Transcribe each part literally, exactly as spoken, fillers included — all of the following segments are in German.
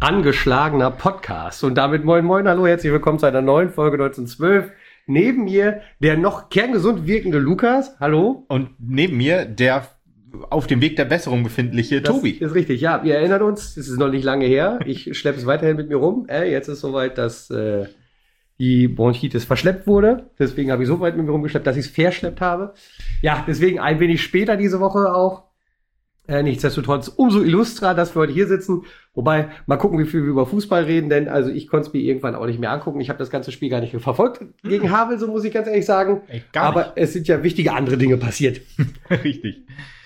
angeschlagener Podcast. Und damit moin moin, hallo, herzlich willkommen zu einer neuen Folge neunzehnhundertzwölf. Neben mir der noch kerngesund wirkende Lukas, hallo. Und neben mir der auf dem Weg der Besserung befindliche das Tobi. Ist richtig, ja, wir erinnern uns, es ist noch nicht lange her, ich schleppe es weiterhin mit mir rum. Äh, jetzt ist soweit, dass äh, die Bronchitis verschleppt wurde. Deswegen habe ich so weit mit mir rumgeschleppt, dass ich es verschleppt habe. Ja, deswegen ein wenig später diese Woche auch. Äh, nichtsdestotrotz umso illustrer, dass wir heute hier sitzen. Wobei, mal gucken, wie viel wir über Fußball reden, denn also ich konnte es mir irgendwann auch nicht mehr angucken. Ich habe das ganze Spiel gar nicht verfolgt gegen Havel, so muss ich ganz ehrlich sagen. Ey, gar Aber nicht. es sind ja wichtige andere Dinge passiert. Richtig.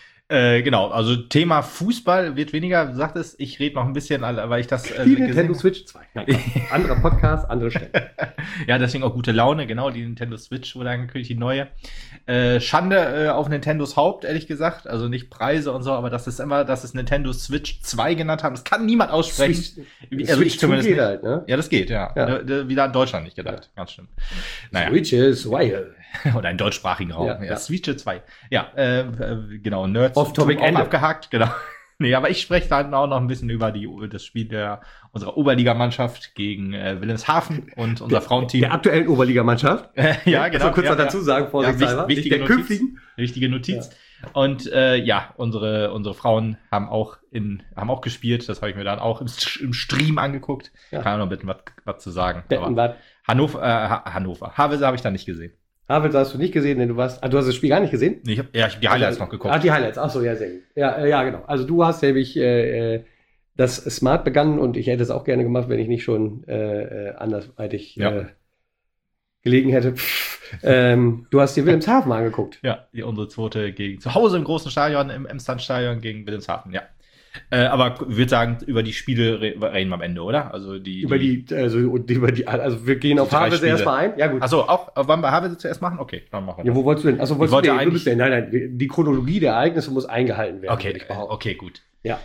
Äh, genau, also Thema Fußball wird weniger, du sagtest, ich rede noch ein bisschen, weil ich das äh, Die gesehen Nintendo Switch zwei. Nein, anderer Podcast, andere Stelle. Ja, deswegen auch gute Laune, genau, die Nintendo Switch wurde angekündigt, die neue. Äh, Schande äh, auf Nintendos Haupt, ehrlich gesagt, also nicht Preise und so, aber das ist immer, dass es Nintendo Switch zwei genannt haben, das kann niemand aussprechen. Switch, also Switch ich zumindest geht nicht. halt, ne? Ja, das geht, ja. Ja. Da, da, wieder in Deutschland nicht gedacht, ganz schlimm. Naja. Switch ist wild. Oder einen deutschsprachigen Raum. Ja, Ja, ja. Switch zwei. Ja, äh, äh, genau, Nerds. Off-Topic auch Ende. abgehakt, genau. Nee, aber ich spreche dann auch noch ein bisschen über die, das Spiel der, unserer Oberligamannschaft gegen äh, Wilhelmshaven und unser Der, Frauenteam. der aktuellen Oberligamannschaft. Ja, genau. Also kurz ja, noch dazu sagen, ja, vorsichtshalber. wich- wichtige der Notiz. künftigen. Wichtige Notiz. Und äh, ja, unsere unsere Frauen haben auch in haben auch gespielt. Das habe ich mir dann auch im, St- im Stream angeguckt. Ja. Kann ich noch bitten, was was zu sagen. Betten Aber war. Hannover, äh, Ha- Hannover. Havelse habe ich dann nicht gesehen. Havel hast du nicht gesehen, denn du warst. Ah, du hast das Spiel gar nicht gesehen? Nee, ich hab, ja, ich habe die Highlights noch geguckt. Ah, die Highlights. Ach so, ja, sehr gut. Ja, äh, ja, genau. Also du hast nämlich äh, äh, das Smart begangen und ich hätte es auch gerne gemacht, wenn ich nicht schon äh, äh, andersweitig Ja. äh, gelegen hätte. ähm, du hast dir Wilhelmshaven angeguckt. Ja, die, unsere zweite gegen zu Hause im großen Stadion, im Emsland-Stadion gegen Wilhelmshaven, ja. Äh, aber ich würde sagen, über die Spiele re- reden wir am Ende, oder? Also die, Über die, also und über die, also wir gehen auf drei Havelse Spiele. erstmal ein. Ja, gut. Achso, auch, äh, wollen wir Havelse zuerst machen? Okay, dann machen wir Ja, das. wo wolltest du denn? Achso, wolltest Ich wollte du, nee, du eigentlich- bist denn, nein, nein, die Chronologie der Ereignisse muss eingehalten werden. Okay, würde ich behaupten. okay, gut. Ja.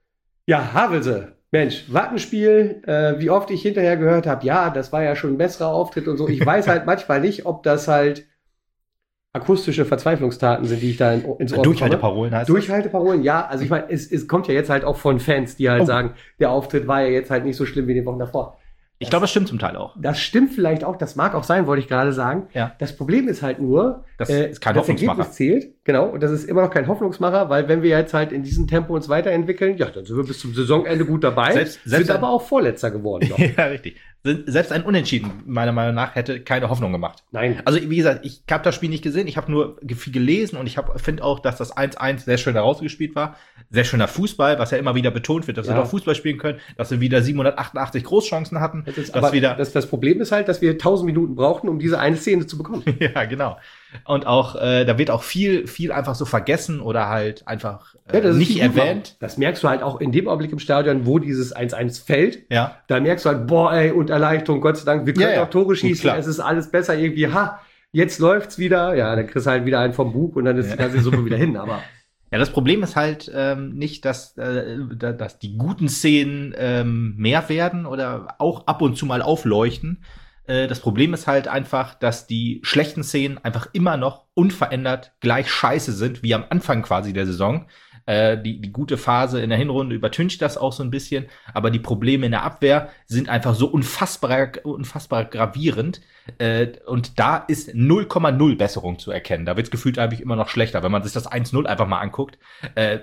Ja, Havelse. Mensch, Wattenspiel, äh, wie oft ich hinterher gehört habe, ja, das war ja schon ein besserer Auftritt und so. Ich weiß halt manchmal nicht, ob das halt akustische Verzweiflungstaten sind, die ich da in, ins Ohr bekomme. Durchhalteparolen heißt das? Durchhalteparolen, ja. Also ich meine, es, es kommt ja jetzt halt auch von Fans, die halt Oh. sagen, der Auftritt war ja jetzt halt nicht so schlimm wie die Wochen davor. Ich glaube, das stimmt zum Teil auch. Das stimmt vielleicht auch, das mag auch sein, wollte ich gerade sagen. Ja. Das Problem ist halt nur, Das äh, ist kein das Hoffnungsmacher. Ergebnis zählt, genau, und das ist immer noch kein Hoffnungsmacher, weil wenn wir jetzt halt in diesem Tempo uns weiterentwickeln, ja, dann sind wir bis zum Saisonende gut dabei, Selbst- selbst sind ein- aber auch Vorletzter geworden. Doch. Ja, richtig. Selbst ein Unentschieden, meiner Meinung nach, hätte keine Hoffnung gemacht. Nein. Also, wie gesagt, ich habe das Spiel nicht gesehen, ich habe nur ge- viel gelesen und ich finde auch, dass das eins eins sehr schön herausgespielt war. Sehr schöner Fußball, was ja immer wieder betont wird, dass Ja. wir doch Fußball spielen können, dass wir wieder siebenhundertachtundachtzig Großchancen hatten. Das, ist, dass aber wieder, das, das Problem ist halt, dass wir tausend Minuten brauchten, um diese eine Szene zu bekommen. ja, genau. Und auch, äh, da wird auch viel, viel einfach so vergessen oder halt einfach äh, Ja, das ist nicht die Gutmachung. erwähnt. Das merkst du halt auch in dem Augenblick im Stadion, wo dieses eins eins fällt. Ja. Da merkst du halt, boah, ey, und Erleichterung, Gott sei Dank, wir können Ja, ja. auch Tore Gut, schießen, klar. es ist alles besser, irgendwie, ha, jetzt läuft's wieder. Ja, dann kriegst du halt wieder einen vom Bug und dann ist Ja. die ganze Suppe wieder hin, aber Ja, das Problem ist halt ähm, nicht, dass, äh, da- dass die guten Szenen ähm, mehr werden oder auch ab und zu mal aufleuchten. Äh, das Problem ist halt einfach, dass die schlechten Szenen einfach immer noch unverändert gleich scheiße sind, wie am Anfang quasi der Saison. Äh, die, die gute Phase in der Hinrunde übertüncht das auch so ein bisschen, aber die Probleme in der Abwehr sind einfach so unfassbar, unfassbar gravierend. Äh, und da ist null Komma null Besserung zu erkennen. Da wird es gefühlt eigentlich immer noch schlechter, wenn man sich das eins null einfach mal anguckt. Äh,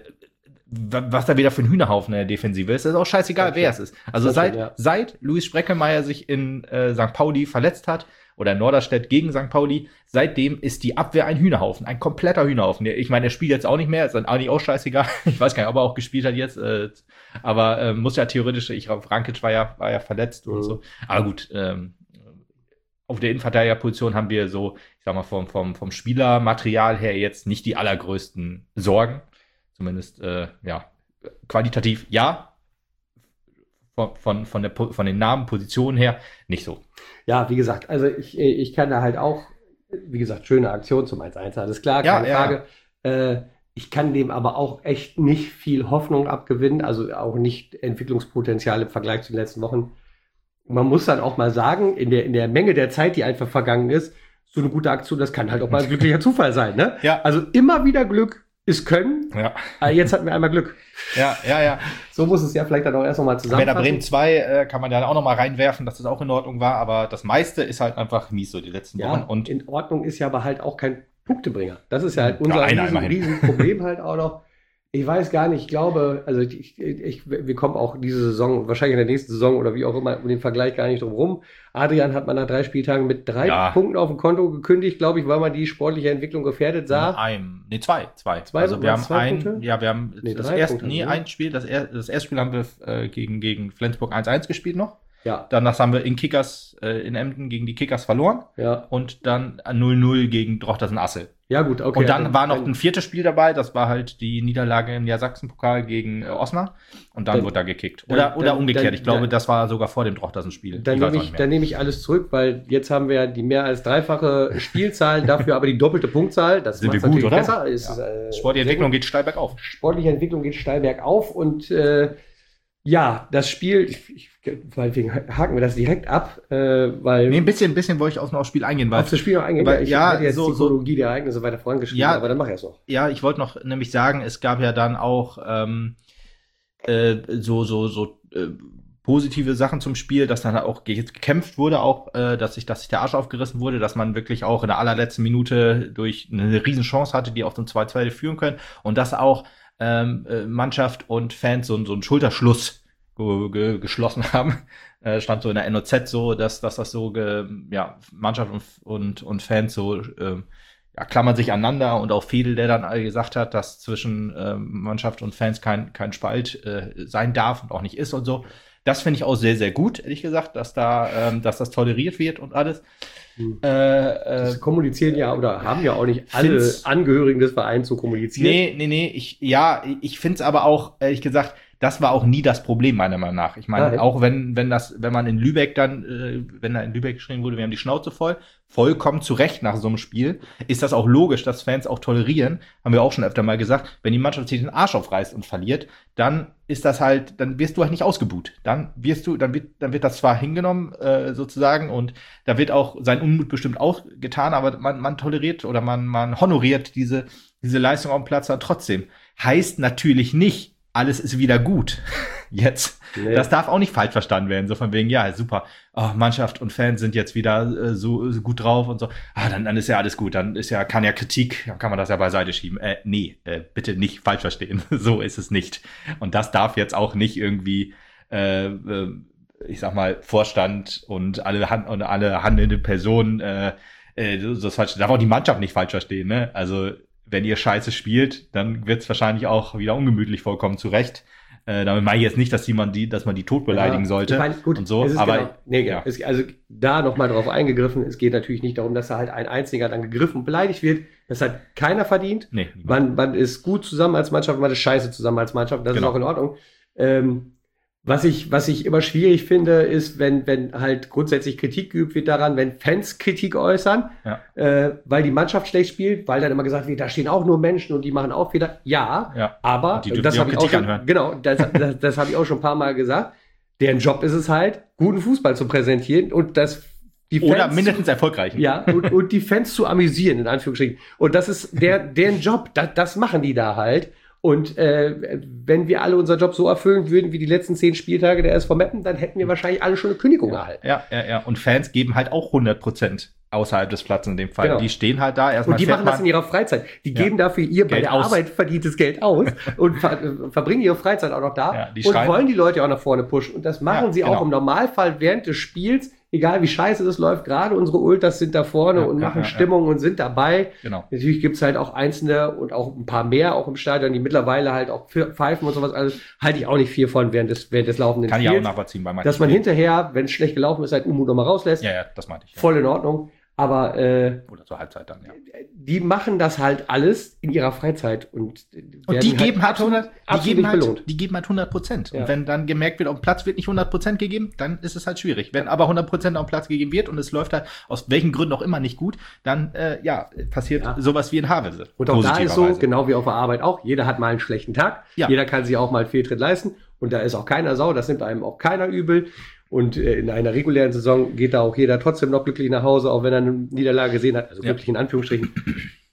wa- was da wieder für ein Hühnerhaufen in der Defensive ist, ist auch scheißegal, Okay. wer es ist. Also Das seit, stimmt, ja. seit Luis Spreckelmeier sich in äh, Sankt Pauli verletzt hat, oder Norderstedt gegen Sankt Pauli, seitdem ist die Abwehr ein Hühnerhaufen, ein kompletter Hühnerhaufen. Ich meine, er spielt jetzt auch nicht mehr, ist dann eigentlich auch scheißegal. Ich weiß gar nicht, ob er auch gespielt hat jetzt, äh, aber äh, muss ja theoretisch, ich glaube, Frankic war ja, war ja verletzt Mhm. und so. Aber gut, ähm, auf der Innenverteidigerposition haben wir so, ich sag mal, vom, vom, vom Spielermaterial her jetzt nicht die allergrößten Sorgen. Zumindest, äh, ja, qualitativ ja. Von, von, von, der, Po- von den Namen, Positionen her nicht so. ja, wie gesagt, also ich, ich kann da halt auch, wie gesagt, schöne Aktion zum eins eins, alles klar, Ja, keine ja. Frage. Äh, ich kann dem aber auch echt nicht viel Hoffnung abgewinnen, also auch nicht Entwicklungspotenzial im Vergleich zu den letzten Wochen. Man muss dann auch mal sagen, in der, in der Menge der Zeit, die einfach vergangen ist, so eine gute Aktion, das kann halt auch mal ein glücklicher Zufall sein, ne? Ja. Also immer wieder Glück, ist Können. Ja. Aber jetzt hatten wir einmal Glück. Ja, ja, ja. So muss es ja vielleicht dann auch erst nochmal zusammenfassen. Werder Bremen zwei äh, kann man ja auch nochmal reinwerfen, dass das auch in Ordnung war, aber das meiste ist halt einfach mies so die letzten Ja, Wochen. Und in Ordnung ist ja aber halt auch kein Punktebringer. Das ist ja halt unser Ja, einer riesen, immerhin. riesen Problem halt auch noch. Ich weiß gar nicht, ich glaube, also ich, ich, wir kommen auch diese Saison, wahrscheinlich in der nächsten Saison oder wie auch immer, um den Vergleich gar nicht drum rum. Adrian hat man nach drei Spieltagen mit drei Ja. Punkten auf dem Konto gekündigt, glaube ich, weil man die sportliche Entwicklung gefährdet sah. Ein, nee, zwei, zwei. Zwei- also wir waren haben zwei ein, Punkte? ja, wir haben Nee, das drei erste, Punkte, nee, ne? ein Spiel, das, er, das erste Spiel haben wir äh, gegen, gegen Flensburg eins eins gespielt noch. Ja, Danach haben wir in Kickers, äh, in Emden gegen die Kickers verloren ja. und dann null null gegen Drochtersen-Assel. Ja, gut, okay. Und dann war noch dann- ein viertes Spiel dabei, das war halt die Niederlage im Niedersachsen-Pokal gegen äh, Osnabrück und dann Dann- wurde da gekickt. dann- Oder, oder dann- umgekehrt, dann- ich glaube, dann- das war sogar vor dem Drochtersen-Spiel. Dann Ich weiß nehme auch ich, nicht dann mehr. nehme ich alles zurück, weil jetzt haben wir ja die mehr als dreifache Spielzahl, dafür aber die doppelte Punktzahl. Das Sind wir macht's gut, natürlich oder? besser. Ist, Ja. äh, Sportliche sehr Entwicklung gut. geht steil bergauf. Sportliche Entwicklung geht steil bergauf und äh, ja, das Spiel, ich, ich, deswegen haken wir das direkt ab, äh, weil Nee, ein bisschen, ein bisschen wollte ich auch noch aufs Spiel eingehen, weil auf das Spiel noch eingehen. weil- ich ja, hätte jetzt so- die Chronologie der Ereignisse weiter vorangeschrieben, Ja. aber dann mach ich es noch. ja, ich wollte noch nämlich sagen, es gab ja dann auch ähm, äh, so so so äh, positive Sachen zum Spiel, dass dann auch ge- gekämpft wurde, auch äh, dass sich dass sich der Arsch aufgerissen wurde, dass man wirklich auch in der allerletzten Minute durch eine Riesenchance hatte, die auch zum zwei zwei führen können und dass auch ähm, äh, Mannschaft und Fans so, so einen Schulterschluss ge ge geschlossen haben. Äh, stand so in der N O Z so, dass, dass das so, ge ja, Mannschaft und, und, und Fans so, ähm, ja, klammern sich aneinander und auch Fiedel, der dann all gesagt hat, dass zwischen ähm, Mannschaft und Fans kein, kein Spalt äh, sein darf und auch nicht ist und so. Das finde ich auch sehr, sehr gut, ehrlich gesagt, dass da, ähm, dass das toleriert wird und alles. Hm. Äh, äh, Das kommunizieren ja oder haben ja auch nicht alle Find's- Angehörigen des Vereins so kommuniziert. Nee, nee, nee, ich, ja, ich finde es aber auch, ehrlich gesagt, das war auch nie das Problem, meiner Meinung nach. Ich meine, Nein. auch wenn, wenn das, wenn man in Lübeck dann, äh, wenn da in Lübeck geschrieben wurde, wir haben die Schnauze voll, vollkommen zu Recht nach so einem Spiel, ist das auch logisch, dass Fans auch tolerieren. Haben wir auch schon öfter mal gesagt, wenn die Mannschaft sich den Arsch aufreißt und verliert, dann ist das halt, dann wirst du halt nicht ausgebuht. Dann wirst du, dann wird, dann wird das zwar hingenommen, äh, sozusagen, und da wird auch sein Unmut bestimmt auch getan, aber man, man toleriert oder man, man honoriert diese, diese Leistung auf dem Platz dann trotzdem. Heißt natürlich nicht, alles ist wieder gut. Jetzt. Nee. Das darf auch nicht falsch verstanden werden. So von wegen, ja, super. Oh, Mannschaft und Fans sind jetzt wieder äh, so, so gut drauf und so. Ah, dann, dann ist ja alles gut. Dann ist ja, kann ja Kritik, dann kann man das ja beiseite schieben. Äh, nee, äh, bitte nicht falsch verstehen. So ist es nicht. Und das darf jetzt auch nicht irgendwie, äh, äh, ich sag mal, Vorstand und alle, Han und alle handelnde Personen, äh, äh, das falsch, darf auch die Mannschaft nicht falsch verstehen, ne? Also, wenn ihr Scheiße spielt, dann wird's wahrscheinlich auch wieder ungemütlich vollkommen zurecht. Äh, damit meine ich jetzt nicht, dass die man die, dass man die tot beleidigen Ja, sollte ich meine, gut, und so. es ist Aber genau, nee, genau. ja. Es, also da nochmal drauf eingegriffen. Es geht natürlich nicht darum, dass da halt ein Einziger dann gegriffen und beleidigt wird. Das hat keiner verdient. nee, Man, man ist gut zusammen als Mannschaft, man ist scheiße zusammen als Mannschaft. Das Genau. ist auch in Ordnung. Ähm, was ich, was ich immer schwierig finde, ist, wenn, wenn halt grundsätzlich Kritik geübt wird daran, wenn Fans Kritik äußern, Ja. äh, weil die Mannschaft schlecht spielt, weil dann immer gesagt wird, da stehen auch nur Menschen und die machen auch Fehler. Ja, ja. aber Und die dürfen das sich auch habe ich auch Kritik schon, anhören. genau, das, das, das habe ich auch schon ein paar Mal gesagt. Deren Job ist es halt, guten Fußball zu präsentieren und das die Fans Oder mindestens erfolgreich. ja, und, und die Fans zu amüsieren, in Anführungsstrichen. Und das ist der, deren Job, das, das machen die da halt. Und äh, wenn wir alle unseren Job so erfüllen würden wie die letzten zehn Spieltage der S V Meppen, dann hätten wir wahrscheinlich alle schon eine Kündigung erhalten. Ja, ja, ja. Und Fans geben halt auch hundert Prozent außerhalb des Platzes in dem Fall. Genau. Die stehen halt da erstmal. Und die fährt machen das man- in ihrer Freizeit. Die Ja. geben dafür ihr bei Geld der aus. Arbeit verdientes Geld aus und ver äh, verbringen ihre Freizeit auch noch da Ja, die und schreien- wollen die Leute auch nach vorne pushen. Und das machen Ja, sie genau. auch im Normalfall während des Spiels, egal wie scheiße das läuft. Gerade unsere Ultras sind da vorne Ja, und ja, machen ja, Stimmung und sind dabei. Genau. Natürlich gibt's halt auch Einzelne und auch ein paar mehr auch im Stadion, die mittlerweile halt auch pfeifen und sowas. Also halte ich auch nicht viel von während des, während des laufenden Kann ich auch Spiels. nachvollziehen bei manchen. Dass man Spielen. hinterher, wenn es schlecht gelaufen ist, halt Unmut nochmal rauslässt. Ja, ja, das meinte ich. Ja. Voll in Ordnung. Aber äh, Oder zur Halbzeit dann, ja. die machen das halt alles in ihrer Freizeit und, Und die geben halt hundert, die absolut geben nicht halt, belohnt. die geben halt hundert Prozent. Ja. Und wenn dann gemerkt wird, auf dem Platz wird nicht hundert Prozent gegeben, dann ist es halt schwierig. Wenn aber hundert Prozent auf dem Platz gegeben wird und es läuft halt aus welchen Gründen auch immer nicht gut, dann, äh, ja, passiert Ja. sowas wie in Havelse. Und auch da ist so, positiverweise. genau wie auf der Arbeit auch, jeder hat mal einen schlechten Tag. Ja. Jeder kann sich auch mal einen Fehltritt leisten. Und da ist auch keiner sauer, das nimmt einem auch keiner übel. Und äh, in einer regulären Saison geht da auch jeder trotzdem noch glücklich nach Hause, auch wenn er eine Niederlage gesehen hat. Also Ja. glücklich in Anführungsstrichen.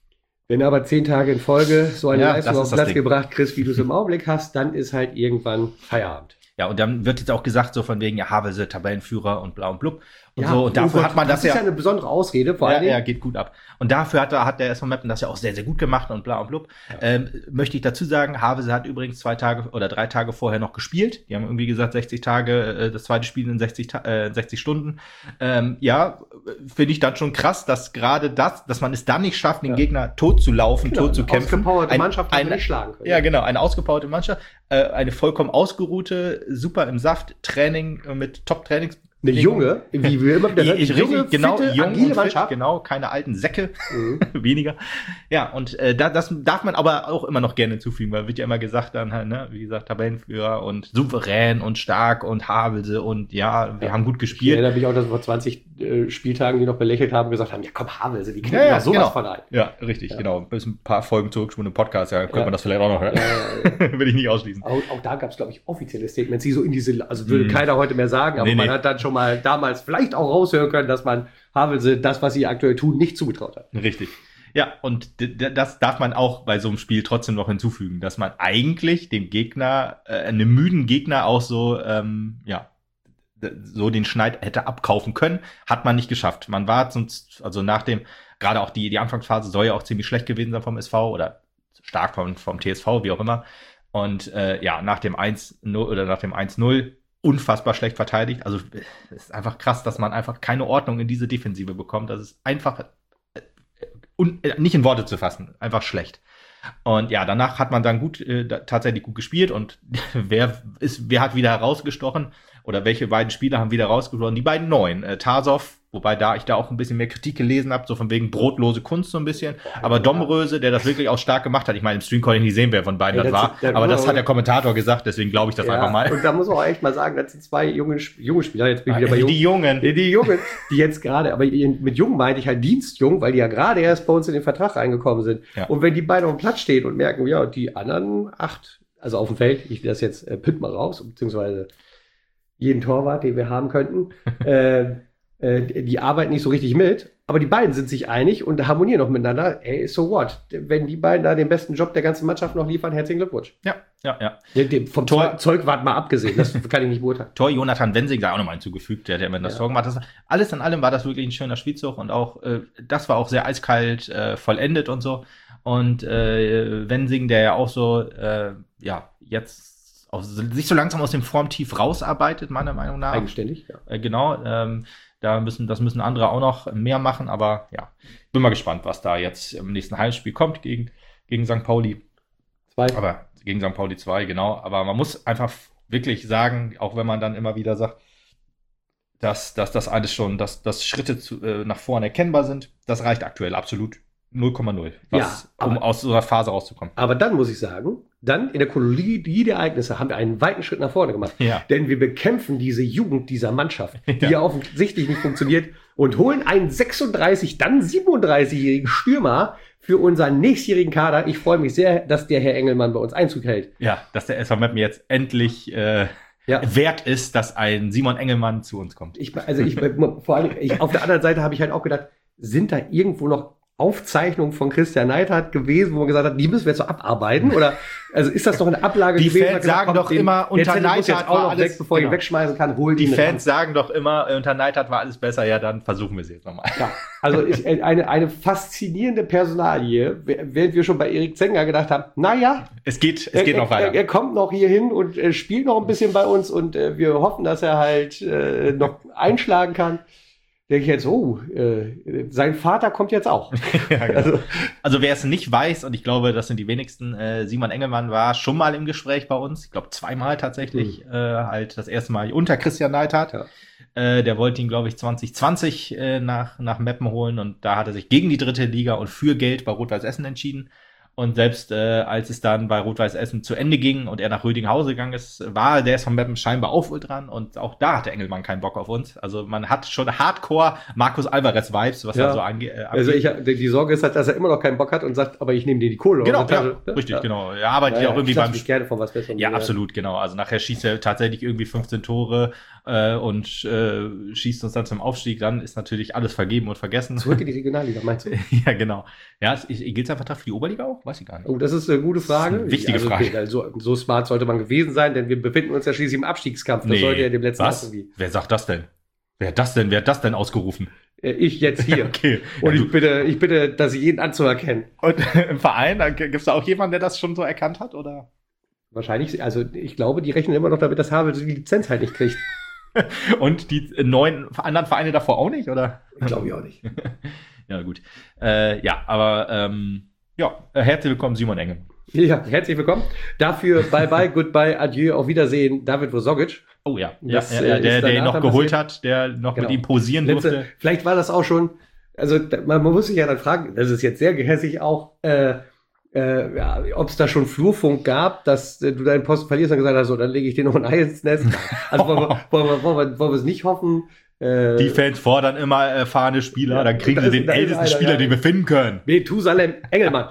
Wenn du aber zehn Tage in Folge so eine Ja, Leistung das auf ist den das Platz Ding. gebracht kriegst, wie du es im Augenblick hast, dann ist halt irgendwann Feierabend. Ja, und dann wird jetzt auch gesagt, so von wegen, ja, Havelse, Tabellenführer und blau und blub. Und Ja, so. Und dafür oh Gott, hat man das, das ist ja. ja eine besondere Ausrede, vor Ja, allen ja, Dingen. geht gut ab. Und dafür hat, er- hat der S V Meppen das ja auch sehr, sehr gut gemacht und bla und blub. Ähm, möchte ich dazu sagen, Havelse hat übrigens zwei Tage oder drei Tage vorher noch gespielt. Die haben irgendwie gesagt, sechzig Tage, äh, das zweite Spiel in sechzig, Ta- äh, sechzig Stunden. Ähm, ja, finde ich dann schon krass, dass gerade das, dass man es dann nicht schafft, den Ja. Gegner tot zu laufen, Genau, tot zu eine kämpfen. ausgepowerte Ein- Mannschaft hat man eine- nicht schlagen können. Ja, genau, eine ausgepowerte Mannschaft, äh, eine vollkommen ausgeruhte, super im Saft, Training äh, mit Top-Trainings. Eine junge, wie wir immer wieder Ich, hören, ich junge, richtig, genau, fitte, jung agile und fit, Mannschaft. genau, keine alten Säcke, Mhm. weniger. Ja, und äh, da, das darf man aber auch immer noch gerne hinzufügen, weil wird ja immer gesagt dann halt, ne, wie gesagt, Tabellenführer und souverän und stark und Havelse und ja, wir Ja. haben gut Ich gespielt. erinnere mich auch, dass wir vor zwanzig äh, Spieltagen, die noch belächelt haben, gesagt haben, ja komm, Havelse, die Ja, kriegen ja, ja, sowas genau. von ein. Ja, richtig, Ja. genau. Bis ein paar Folgen zurückspulen im Podcast, ja, könnte Ja. man das vielleicht auch noch hören. Äh, Will ich nicht ausschließen. auch, auch da gab es, glaube ich, offizielle Statements, die so in diese, also würde Mhm. keiner heute mehr sagen, aber Nee, man nee. hat dann schon mal damals vielleicht auch raushören können, dass man Havelse das, was sie aktuell tun, nicht zugetraut hat. Richtig. Ja, und d- d- das darf man auch bei so einem Spiel trotzdem noch hinzufügen, dass man eigentlich dem Gegner, äh, einem müden Gegner auch so, ähm, ja, d- so den Schneid hätte abkaufen können, hat man nicht geschafft. Man war sonst, also nach dem, gerade auch die, die Anfangsphase soll ja auch ziemlich schlecht gewesen sein vom S V oder stark vom, vom T S V, wie auch immer. Und äh, ja, nach dem eins null oder nach dem eins null unfassbar schlecht verteidigt. Also es ist einfach krass, dass man einfach keine Ordnung in diese Defensive bekommt. Das ist einfach äh, un, äh, nicht in Worte zu fassen, einfach schlecht. Und ja, danach hat man dann gut äh, da, tatsächlich gut gespielt und wer ist wer hat wieder herausgestochen oder welche beiden Spieler haben wieder rausgestochen? Die beiden neuen, äh, Tarsov, wobei da ich da auch ein bisschen mehr Kritik gelesen habe, so von wegen brotlose Kunst so ein bisschen, aber Domröse, der das wirklich auch stark gemacht hat. Ich meine, im Stream konnte ich nicht sehen, wer von beiden Ey, das das war, ist- der- aber das hat der Kommentator gesagt, deswegen glaube ich das einfach mal. Und da muss man auch echt mal sagen, das sind zwei junge, Sp- junge Spieler, jetzt bin ich wieder bei Die, jungen. die Jungen. Die, die Jungen, die jetzt gerade, aber mit jung meinte ich halt Dienstjung, weil die ja gerade erst bei uns in den Vertrag reingekommen sind. Ja. Und wenn die beide auf dem Platz stehen und merken, ja, die anderen acht, also auf dem Feld, ich das jetzt äh, pitt mal raus, beziehungsweise jeden Torwart, den wir haben könnten, äh, äh, die arbeiten nicht so richtig mit, aber die beiden sind sich einig und harmonieren noch miteinander. Ey, so what? Wenn die beiden da den besten Job der ganzen Mannschaft noch liefern, herzlichen Glückwunsch. Ja, ja, ja. Ja, dem- Vom Tor- Zeug, Zeug wart mal abgesehen, das kann ich nicht beurteilen. Tor Jonathan Wensing da auch nochmal hinzugefügt, der hat ja immer das Ja. Tor gemacht. Das, alles in allem war das wirklich ein schöner Spielzug und auch, äh, das war auch sehr eiskalt äh, vollendet und so. Und äh, Wensing, der ja auch so, äh, ja, jetzt auch sich so langsam aus dem Formtief rausarbeitet, meiner Meinung nach. Eigenständig, ja. Äh, genau, ähm, da müssen, das müssen andere auch noch mehr machen, aber ja, bin mal gespannt, was da jetzt im nächsten Heimspiel kommt gegen, gegen Sankt Pauli. Zwei. Aber gegen Sankt Pauli zwei, genau. Aber man muss einfach wirklich sagen, auch wenn man dann immer wieder sagt, dass, dass das alles schon, dass, dass Schritte zu, äh, nach vorne erkennbar sind, das reicht aktuell absolut null Komma null, was, Ja, um aber- aus so einer Phase rauszukommen. Aber dann muss ich sagen, dann in der Chronologie der Ereignisse haben wir einen weiten Schritt nach vorne gemacht. Ja. Denn wir bekämpfen diese Jugend dieser Mannschaft, die Ja. ja offensichtlich nicht funktioniert, und holen einen sechsunddreißig, dann siebenunddreißigjährigen Stürmer für unseren nächstjährigen Kader. Ich freue mich sehr, dass der Herr Engelmann bei uns Einzug hält. Ja, dass der S V Meppen jetzt endlich äh, Ja. wert ist, dass ein Simon Engelmann zu uns kommt. Ich, also ich, vor allem, ich, auf der anderen Seite habe ich halt auch gedacht, sind da irgendwo noch Aufzeichnungen von Christian Neidhardt gewesen, wo man gesagt hat, die müssen wir jetzt so abarbeiten? Oder also ist das doch eine Ablage Die gewesen? Fans Man gesagt, sagen komm, doch immer, der unter Zettel muss Neidhardt jetzt auch war noch alles- weg, bevor ich ihn genau. wegschmeißen kann, hol Die ihn Fans ran. sagen doch immer, äh, unter Neidhardt war alles besser, ja, dann versuchen wir es jetzt nochmal. Ja, also ich, eine, eine faszinierende Personalie, während wir schon bei Erik Zenger gedacht haben, naja, Es geht, es er, geht noch er, weiter. er kommt noch hier hin und äh, spielt noch ein bisschen bei uns und äh, wir hoffen, dass er halt äh, noch einschlagen kann. Denke ich jetzt, oh, äh, sein Vater kommt jetzt auch. Ja, genau. Also, Also wer es nicht weiß, und ich glaube, das sind die wenigsten, äh, Simon Engelmann war schon mal im Gespräch bei uns. Ich glaube zweimal tatsächlich. Äh, halt das erste Mal unter Christian Neidhardt. Ja. Äh, der wollte ihn, glaube ich, zwanzig zwanzig äh, nach, nach Meppen holen und da hat er sich gegen die dritte Liga und für Geld bei Rot-Weiß Essen entschieden. Und selbst äh, als es dann bei Rot-Weiß Essen zu Ende ging und er nach Rödinghausen gegangen ist, war der S V Meppen scheinbar auch wohl dran. Und auch da hatte Engelmann keinen Bock auf uns. Also man hat schon Hardcore Markus Alvarez-Vibes, was Ja. da so angeht. Äh, Also ich, die Sorge ist halt, dass er immer noch keinen Bock hat und sagt, aber ich nehme dir die Kohle. Genau, aus der ja, Tasche. Ne? richtig, Ja. genau. Er arbeitet Ja, ja ja, auch irgendwie ich lass beim mich gerne von was Besserem. Ja, absolut, genau. Also nachher schießt er tatsächlich irgendwie fünfzehn Tore äh, und äh, schießt uns dann zum Aufstieg. Dann ist natürlich alles vergeben und vergessen. Zurück in die Regionalliga, meinst du? Ja, genau. Ja, gilt es einfach für die Oberliga auch? Weiß ich gar nicht. Oh, das ist eine gute Frage. Das ist eine wichtige also, Frage. Okay, also, so smart sollte man gewesen sein, denn wir befinden uns ja schließlich im Abstiegskampf. Das Nee, sollte ja dem letzten was? Mal irgendwie. Wer sagt das denn? Wer hat das denn? Wer hat das denn ausgerufen? Äh, Ich jetzt hier. Okay. Und Ja, ich bitte, ich bitte, das jeden anzuerkennen. Und im Verein, gibt es da auch jemanden, der das schon so erkannt hat, oder? Wahrscheinlich, also ich glaube, die rechnen immer noch damit, dass Havel die Lizenz halt nicht kriegt. Und die neun anderen Vereine davor auch nicht, oder? Glaube ich auch nicht. Ja, gut. Äh, ja, aber ähm, ja, herzlich willkommen, Simon Engel. Ja, herzlich willkommen. Dafür bye bye, goodbye, adieu, auf Wiedersehen, David Vosogic. Oh ja, Das, ja, äh, ja ist der, der ihn danach noch dann geholt passiert. hat, der noch Genau. mit ihm posieren Letzte, durfte. vielleicht war das auch schon, also da- man, man muss sich ja dann fragen, das ist jetzt sehr gehässig auch, äh, äh, ja, ob es da schon Flurfunk gab, dass äh, du deinen Posten verlierst und gesagt hast, so, dann lege ich dir noch ein Ei ins Nest. Also wollen wir, wollen wir, wollen wir, wollen wir es nicht hoffen. Äh, Die Fans fordern immer erfahrene Spieler, Ja, dann kriegen da sie ist- den da ist ältesten einer, Spieler, ja. den wir finden können. Methusalem Engelmann.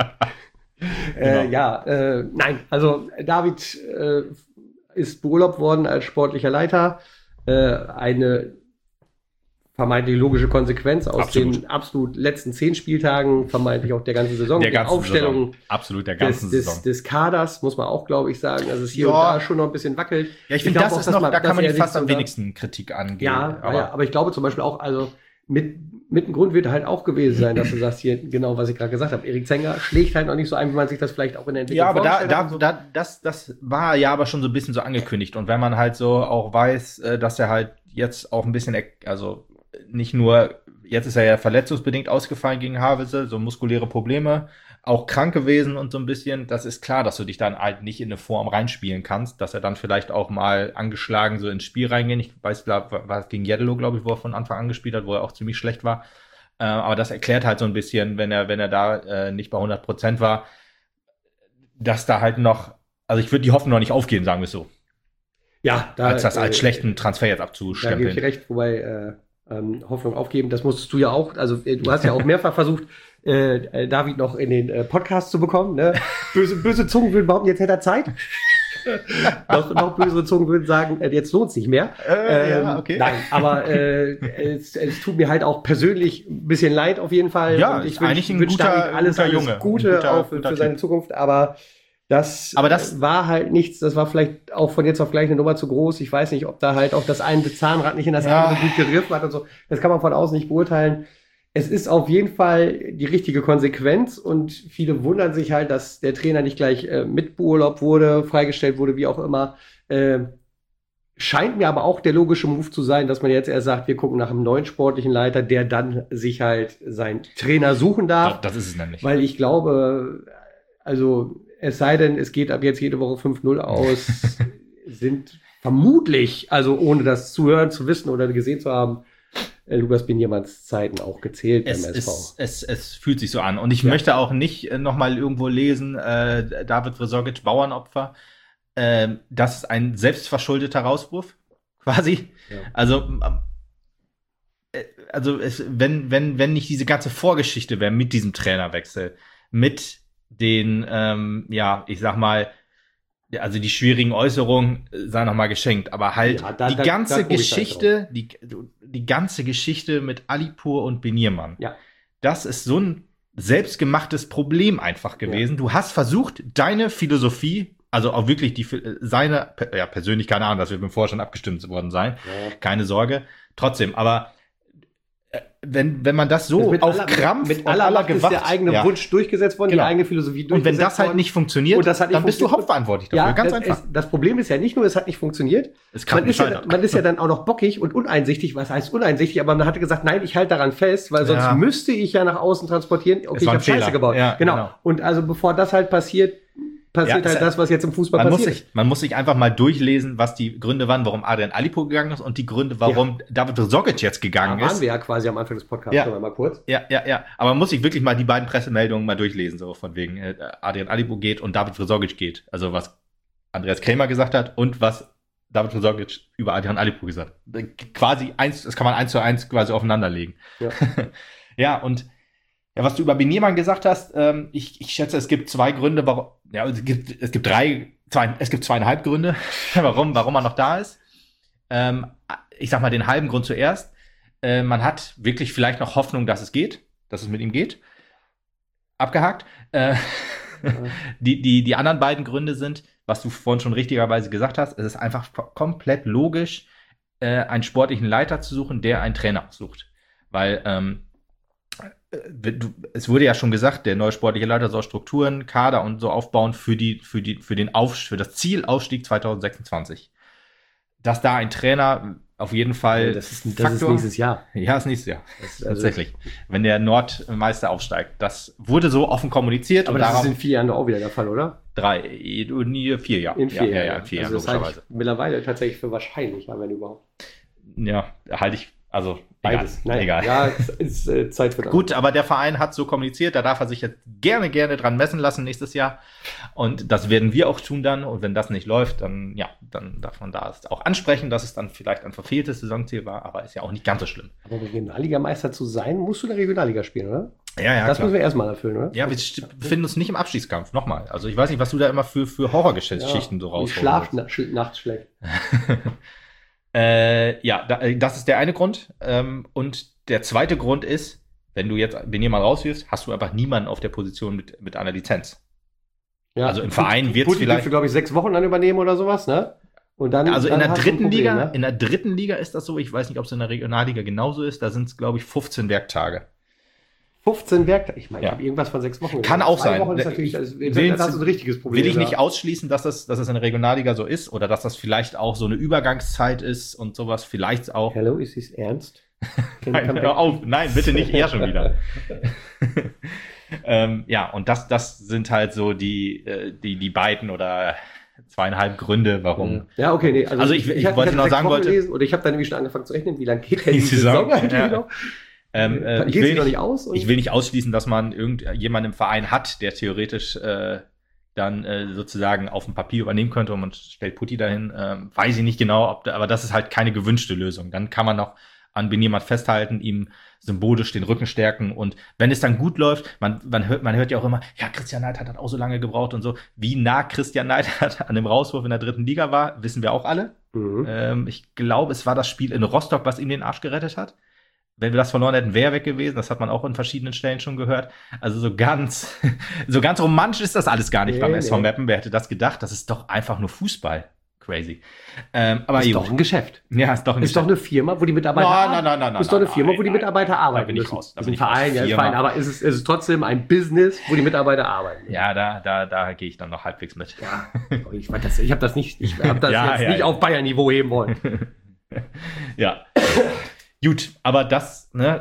äh, Genau. ja, äh, nein, also David äh, ist beurlaubt worden als sportlicher Leiter. Äh, eine vermeintlich logische Konsequenz aus Absolut. den absolut letzten zehn Spieltagen, vermeintlich auch der ganzen Saison. Der die ganzen Aufstellung Saison. Absolut, der des, ganzen des, Saison. des Kaders, muss man auch, glaube ich, sagen, dass es hier Ja. und da schon noch ein bisschen wackelt. Ja, ich finde, glaube das auch, ist dass noch, man- da kann dass man er nicht fast sich am sogar- wenigsten Kritik angehen. Ja, aber ja, aber ich glaube zum Beispiel auch, also mit, mit dem Grund wird halt auch gewesen sein, dass du sagst, hier genau, was ich gerade gesagt habe. Erik Zenger schlägt halt noch nicht so ein, wie man sich das vielleicht auch in der Entwicklung Ja, aber da, vorgestellt hat da, und so. da, das, das war ja aber schon so ein bisschen so angekündigt. Und wenn man halt so auch weiß, äh, dass er halt jetzt auch ein bisschen, eck- also nicht nur, jetzt ist er ja verletzungsbedingt ausgefallen gegen Havelse, so muskuläre Probleme, auch krank gewesen und so ein bisschen, das ist klar, dass du dich dann halt nicht in eine Form reinspielen kannst, dass er dann vielleicht auch mal angeschlagen so ins Spiel reingehen. Ich weiß, glaub, war es gegen Jeddelo, glaube ich, wo er von Anfang an gespielt hat, wo er auch ziemlich schlecht war. Äh, aber das erklärt halt so ein bisschen, wenn er, wenn er da äh, nicht bei hundert Prozent war, dass da halt noch, also ich würde die Hoffnung noch nicht aufgehen, sagen wir es so, Ja, da, als das als äh, schlechten Transfer jetzt Da gebe ich abzustempeln. recht, wobei äh, ähm, Hoffnung aufgeben, das musstest du ja auch. Also äh, du hast ja auch mehrfach versucht, äh, äh, David noch in den äh, Podcast zu bekommen. Ne? Böse, böse Zungen würden behaupten, jetzt hätte er Zeit. noch, noch bösere Zungen würden sagen, äh, jetzt lohnt es nicht mehr. Äh, ja, Ähm, okay. Nein, aber äh, es, es tut mir halt auch persönlich ein bisschen leid auf jeden Fall. Ja, Und ich ist wünsch- eigentlich ein wünsch guter- David alles, guter alles Junge. Gute Ein guter- auch für, guter für seine Typ. Zukunft, aber das, Aber das- war halt nichts, das war vielleicht auch von jetzt auf gleich eine Nummer zu groß. Ich weiß nicht, ob da halt auch das eine Zahnrad nicht in das Ja. andere gut gegriffen hat und so. Das kann man von außen nicht beurteilen. Es ist auf jeden Fall die richtige Konsequenz und viele wundern sich halt, dass der Trainer nicht gleich äh, mitbeurlaubt wurde, freigestellt wurde, wie auch immer. Äh, scheint mir aber auch der logische Move zu sein, dass man jetzt erst sagt, wir gucken nach einem neuen sportlichen Leiter, der dann sich halt seinen Trainer suchen darf. Das, das ist es nämlich. Weil ich glaube, also es sei denn, es geht ab jetzt jede Woche fünf null aus, sind vermutlich, also ohne das zu hören, zu wissen oder gesehen zu haben, äh, Lukas Binjemanns Zeiten auch gezählt Es, beim S V. es, es, es fühlt sich so an. Und ich Ja. möchte auch nicht äh, noch mal irgendwo lesen, äh, David Vresogic, Bauernopfer. Ähm, das ist ein selbstverschuldeter Rauswurf, quasi. Ja. Also, ähm, äh, also es, wenn, wenn, wenn nicht diese ganze Vorgeschichte wäre mit diesem Trainerwechsel, mit den, ähm, ja, ich sag mal, also die schwierigen Äußerungen äh, sei noch mal geschenkt, aber halt Ja, da- die da- ganze da guck ich halt Geschichte, die, die ganze Geschichte mit Alipur und Beniermann, Ja. das ist so ein selbstgemachtes Problem einfach gewesen. Du hast versucht, deine Philosophie, also auch wirklich die seine, ja persönlich, keine Ahnung, das wird mit dem Vorstand abgestimmt worden sein, Ja. keine Sorge, trotzdem, aber äh, wenn, wenn man das so Also mit auf aller- Krampf mit und aller aller Macht ist Gewalt, der eigene ja. Wunsch durchgesetzt worden, Genau. die eigene Philosophie Und durchgesetzt wenn das halt worden. nicht funktioniert, Und das hat nicht dann bist du funktioniert. hauptverantwortlich dafür, Ja, ganz das, einfach. ist, das Problem ist ja nicht nur, es hat nicht funktioniert, Es kann man ist, ja, gescheitert. man ist ja dann auch noch bockig und uneinsichtig. Was heißt uneinsichtig? Aber man hatte gesagt, nein, ich halte daran fest, weil sonst Ja. müsste ich ja nach außen transportieren, okay, Es ich war habe ein Scheiße Fehler. gebaut. Ja, genau. genau. Und also bevor das halt passiert, passiert Ja, halt das, was jetzt im Fußball Man muss, passiert. sich, man muss sich einfach mal durchlesen, was die Gründe waren, warum Adrian Alipo gegangen ist und die Gründe, warum David Vrsagic jetzt gegangen Da waren ist. wir ja quasi am Anfang des Podcasts Ja. schon mal kurz. Ja, ja, ja. Aber man muss sich wirklich mal die beiden Pressemeldungen mal durchlesen, so von wegen äh, Adrian Alipo geht und David Vrsagic geht. Also was Andreas Krämer gesagt hat und was David Vrsagic über Adrian Alipo gesagt hat. Quasi eins, das kann man eins zu eins quasi aufeinanderlegen. Ja. Ja, und ja, was du über Beniermann gesagt hast, ähm, ich, ich schätze, es gibt zwei Gründe, warum, ja, es gibt, es gibt drei, zwei, es gibt zweieinhalb Gründe, warum, warum er noch da ist. Ähm, ich sag mal den halben Grund zuerst. Äh, man hat wirklich vielleicht noch Hoffnung, dass es geht, dass es mit ihm geht. Abgehakt. Äh, Ja. die, die, die anderen beiden Gründe sind, was du vorhin schon richtigerweise gesagt hast, es ist einfach komplett logisch, äh, einen sportlichen Leiter zu suchen, der einen Trainer sucht. Weil, ähm, Du, es wurde ja schon gesagt, der neue sportliche Leiter soll Strukturen, Kader und so aufbauen für die, für die, für den Auf, für das Ziel Aufstieg zwanzig sechsundzwanzig. Dass da ein Trainer auf jeden Fall. Ja, das ist, das ist nächstes Jahr. Ja, ist nächstes Jahr. Das, also, Tatsächlich. Wenn der Nordmeister aufsteigt. Das wurde so offen kommuniziert. aber und das darauf ist in vier Jahren doch auch wieder der Fall, oder? drei, nee, vier Jahre. In vier ja, Jahren. ja, ja, in vier also Jahren, das halte logischerweise. ich mittlerweile tatsächlich für wahrscheinlich, wenn überhaupt. Ja, halte ich, also, Beides. egal. Nein, egal. ja, es ist äh, Zeit für das. Gut, aber der Verein hat so kommuniziert, da darf er sich jetzt gerne, gerne dran messen lassen nächstes Jahr. Und das werden wir auch tun dann. Und wenn das nicht läuft, dann, ja, dann darf man da auch ansprechen, dass es dann vielleicht ein verfehltes Saisonziel war, aber ist ja auch nicht ganz so schlimm. Aber um Regionalligameister zu sein, musst du in der Regionalliga spielen, oder? Ja, ja, das klar. müssen wir erstmal erfüllen, oder? Ja, wir st- befinden uns nicht im Abstiegskampf, nochmal. Also ich weiß nicht, was du da immer für, für Horrorgeschichten so rausholst. Schlaf na, sch nachts schlecht. äh, ja, da, das ist der eine Grund. Ähm, und der zweite Grund ist, wenn du jetzt wenn jemand rauswirfst, hast du einfach niemanden auf der Position mit, mit einer Lizenz. Ja. Also im Verein wird's Putti vielleicht- dürfte, glaube ich, sechs Wochen dann übernehmen oder sowas, ne? Und dann, Also dann in der hast du ein dritten Problem, Liga, ne? in der dritten Liga ist das so, ich weiß nicht, ob es in der Regionalliga genauso ist, da sind es, glaube ich, fünfzehn Werktage. fünfzehn Werktage. Ich meine, Ja. ich habe irgendwas von sechs Wochen. Kann gesagt. auch Zwei sein. Wochen ist Ich natürlich, also, will- dann hast du ein richtiges Problem. Will ich ja. nicht ausschließen, dass das, dass das in der Regionalliga so ist oder dass das vielleicht auch so eine Übergangszeit ist und sowas, vielleicht auch. Hello, ist es ernst? Can you come Nein, back? hör auf, nein, bitte nicht er schon wieder. ähm, ja, und das, das sind halt so die, äh, die, die beiden oder zweieinhalb Gründe, warum. Ja, okay, nee. Also, Also ich- ich hatte- wollte hatte noch sechs sagen Wochen wollte- gelesen, oder ich habe dann nämlich schon angefangen zu rechnen, wie lange geht denn Die die Saison, Saison, eigentlich ja. noch? Ähm, äh, ich, Geht will sie noch nicht, nicht aus? Und ich will nicht ausschließen, dass man irgendjemanden im Verein hat, der theoretisch äh, dann äh, sozusagen auf dem Papier übernehmen könnte und man stellt Putti dahin. Ähm, weiß ich nicht genau, ob da, aber das ist halt keine gewünschte Lösung. Dann kann man noch an Benjemand festhalten, ihm symbolisch den Rücken stärken und wenn es dann gut läuft, man, man, hört, man hört ja auch immer, ja, Christian Neidhardt hat auch so lange gebraucht und so. Wie nah Christian Neidhardt an dem Rauswurf in der dritten Liga war, wissen wir auch alle. Mhm. Ähm, ich glaube, es war das Spiel in Rostock, was ihm den Arsch gerettet hat. Wenn wir das verloren hätten, wäre er weg gewesen. Das hat man auch in verschiedenen Stellen schon gehört. Also so ganz, so ganz romantisch ist das alles gar nicht Nee, beim S V nee. Meppen. Wer hätte das gedacht? Das ist doch einfach nur Fußball. Crazy. Ähm, aber ist gut. doch ein Geschäft. Ja, ist doch ein Ist doch eine Firma, wo die Mitarbeiter Nein, arbeiten. nein, nein, nein, nein, Ist doch eine nein, Firma, wo die nein, Mitarbeiter nein. arbeiten Da bin ich müssen. raus, da Das bin ist ein ich raus. Verein, ja, ist Firma. Verein, aber es ist, es ist trotzdem ein Business, wo die Mitarbeiter arbeiten. Ja, da, da, da gehe ich dann noch halbwegs mit. Ja, ich, weiß das- ich habe das nicht, ich habe das Ja, jetzt ja, nicht ja. auf Bayern-Niveau heben wollen. Ja. Gut, aber das, ne,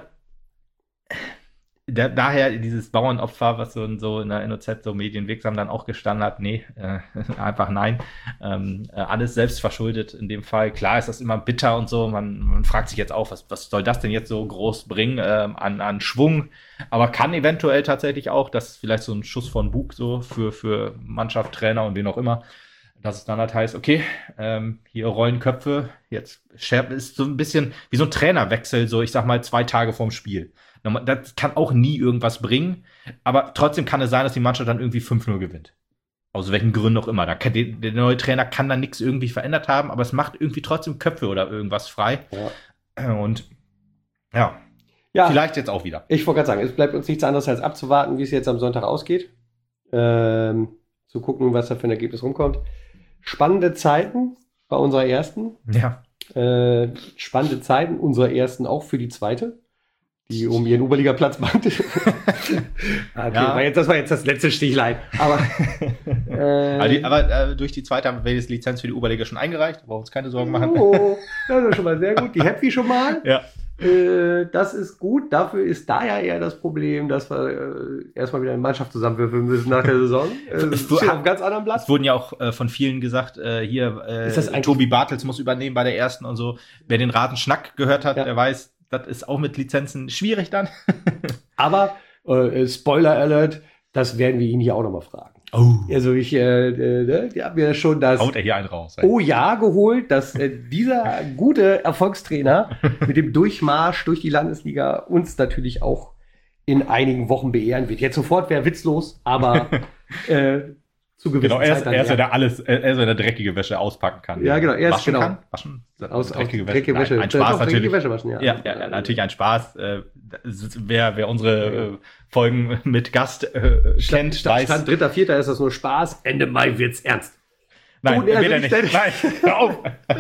da, daher dieses Bauernopfer, was so, so in der N O Z so medienwirksam dann auch gestanden hat, nee, äh, einfach nein. Ähm, äh, alles selbst verschuldet in dem Fall. Klar ist das immer bitter und so. Man, man fragt sich jetzt auch, was, was soll das denn jetzt so groß bringen ähm, an, an Schwung? Aber kann eventuell tatsächlich auch, das ist vielleicht so ein Schuss von Bug so für, für Mannschaft, Trainer und wen auch immer, dass es dann halt heißt, okay, ähm, hier rollen Köpfe, jetzt Scherb ist so ein bisschen wie so ein Trainerwechsel, so ich sag mal zwei Tage vorm Spiel. Das kann auch nie irgendwas bringen, aber trotzdem kann es sein, dass die Mannschaft dann irgendwie fünf null gewinnt. Aus welchen Gründen auch immer. Da kann, der, der neue Trainer kann dann nichts irgendwie verändert haben, aber es macht irgendwie trotzdem Köpfe oder irgendwas frei. Ja. Und ja, Ja, vielleicht jetzt auch wieder. ich wollte gerade sagen, es bleibt uns nichts anderes als abzuwarten, wie es jetzt am Sonntag ausgeht. Ähm, zu gucken, was da für ein Ergebnis rumkommt. Spannende Zeiten bei unserer ersten. Ja. Äh, spannende Zeiten unserer ersten auch für die zweite, die um ihren Oberliga-Platz bangte. okay, Ja. war jetzt, das war jetzt das letzte Stichlein. Aber, äh, Aber, die, aber äh, durch die zweite haben wir die Lizenz für die Oberliga schon eingereicht. Da brauchen wir uns keine Sorgen machen. Oh, das ist schon mal sehr gut. Die Happy schon mal. Ja. Äh, das ist gut. Dafür ist da ja eher das Problem, dass wir äh, erstmal wieder eine Mannschaft zusammenwürfeln müssen nach der Saison. Äh, Es steht wu- auf einem ganz anderen Blatt. Es wurden ja auch äh, von vielen gesagt, äh, hier, äh, Ist das eigentlich- Tobi Bartels muss übernehmen bei der ersten und so. Wer den Rasenschnack gehört hat, Ja. der weiß, das ist auch mit Lizenzen schwierig dann. Aber äh, Spoiler Alert, das werden wir ihn hier auch nochmal fragen. Oh. Also ich, äh, äh, ich habe mir schon das Haut er hier einen raus. ey. Oh ja geholt, dass äh, dieser gute Erfolgstrainer mit dem Durchmarsch durch die Landesliga uns natürlich auch in einigen Wochen beehren wird. Jetzt sofort wäre witzlos, aber äh, zu gewissen Genau, er ist, Zeit dann er ist, eher. wenn er alles, er ist, wenn er dreckige Wäsche auspacken kann. Ja, genau, er ist waschen genau. kann. Waschen? aus, dreckige aus Wäsche. dreckige Wäsche. Nein, ein Doch, Spaß dreckige natürlich. Wäsche waschen, ja. Ja, ja, ja, natürlich ein Spaß. Äh, das- wer, wer unsere äh, Folgen mit Gast äh, kennt, Stand, weiß. Stand dritter, vierter ist das nur Spaß. Ende Mai wird's ernst. Nein, Oh, nee, will er also nicht. nicht. Nein, hör auf.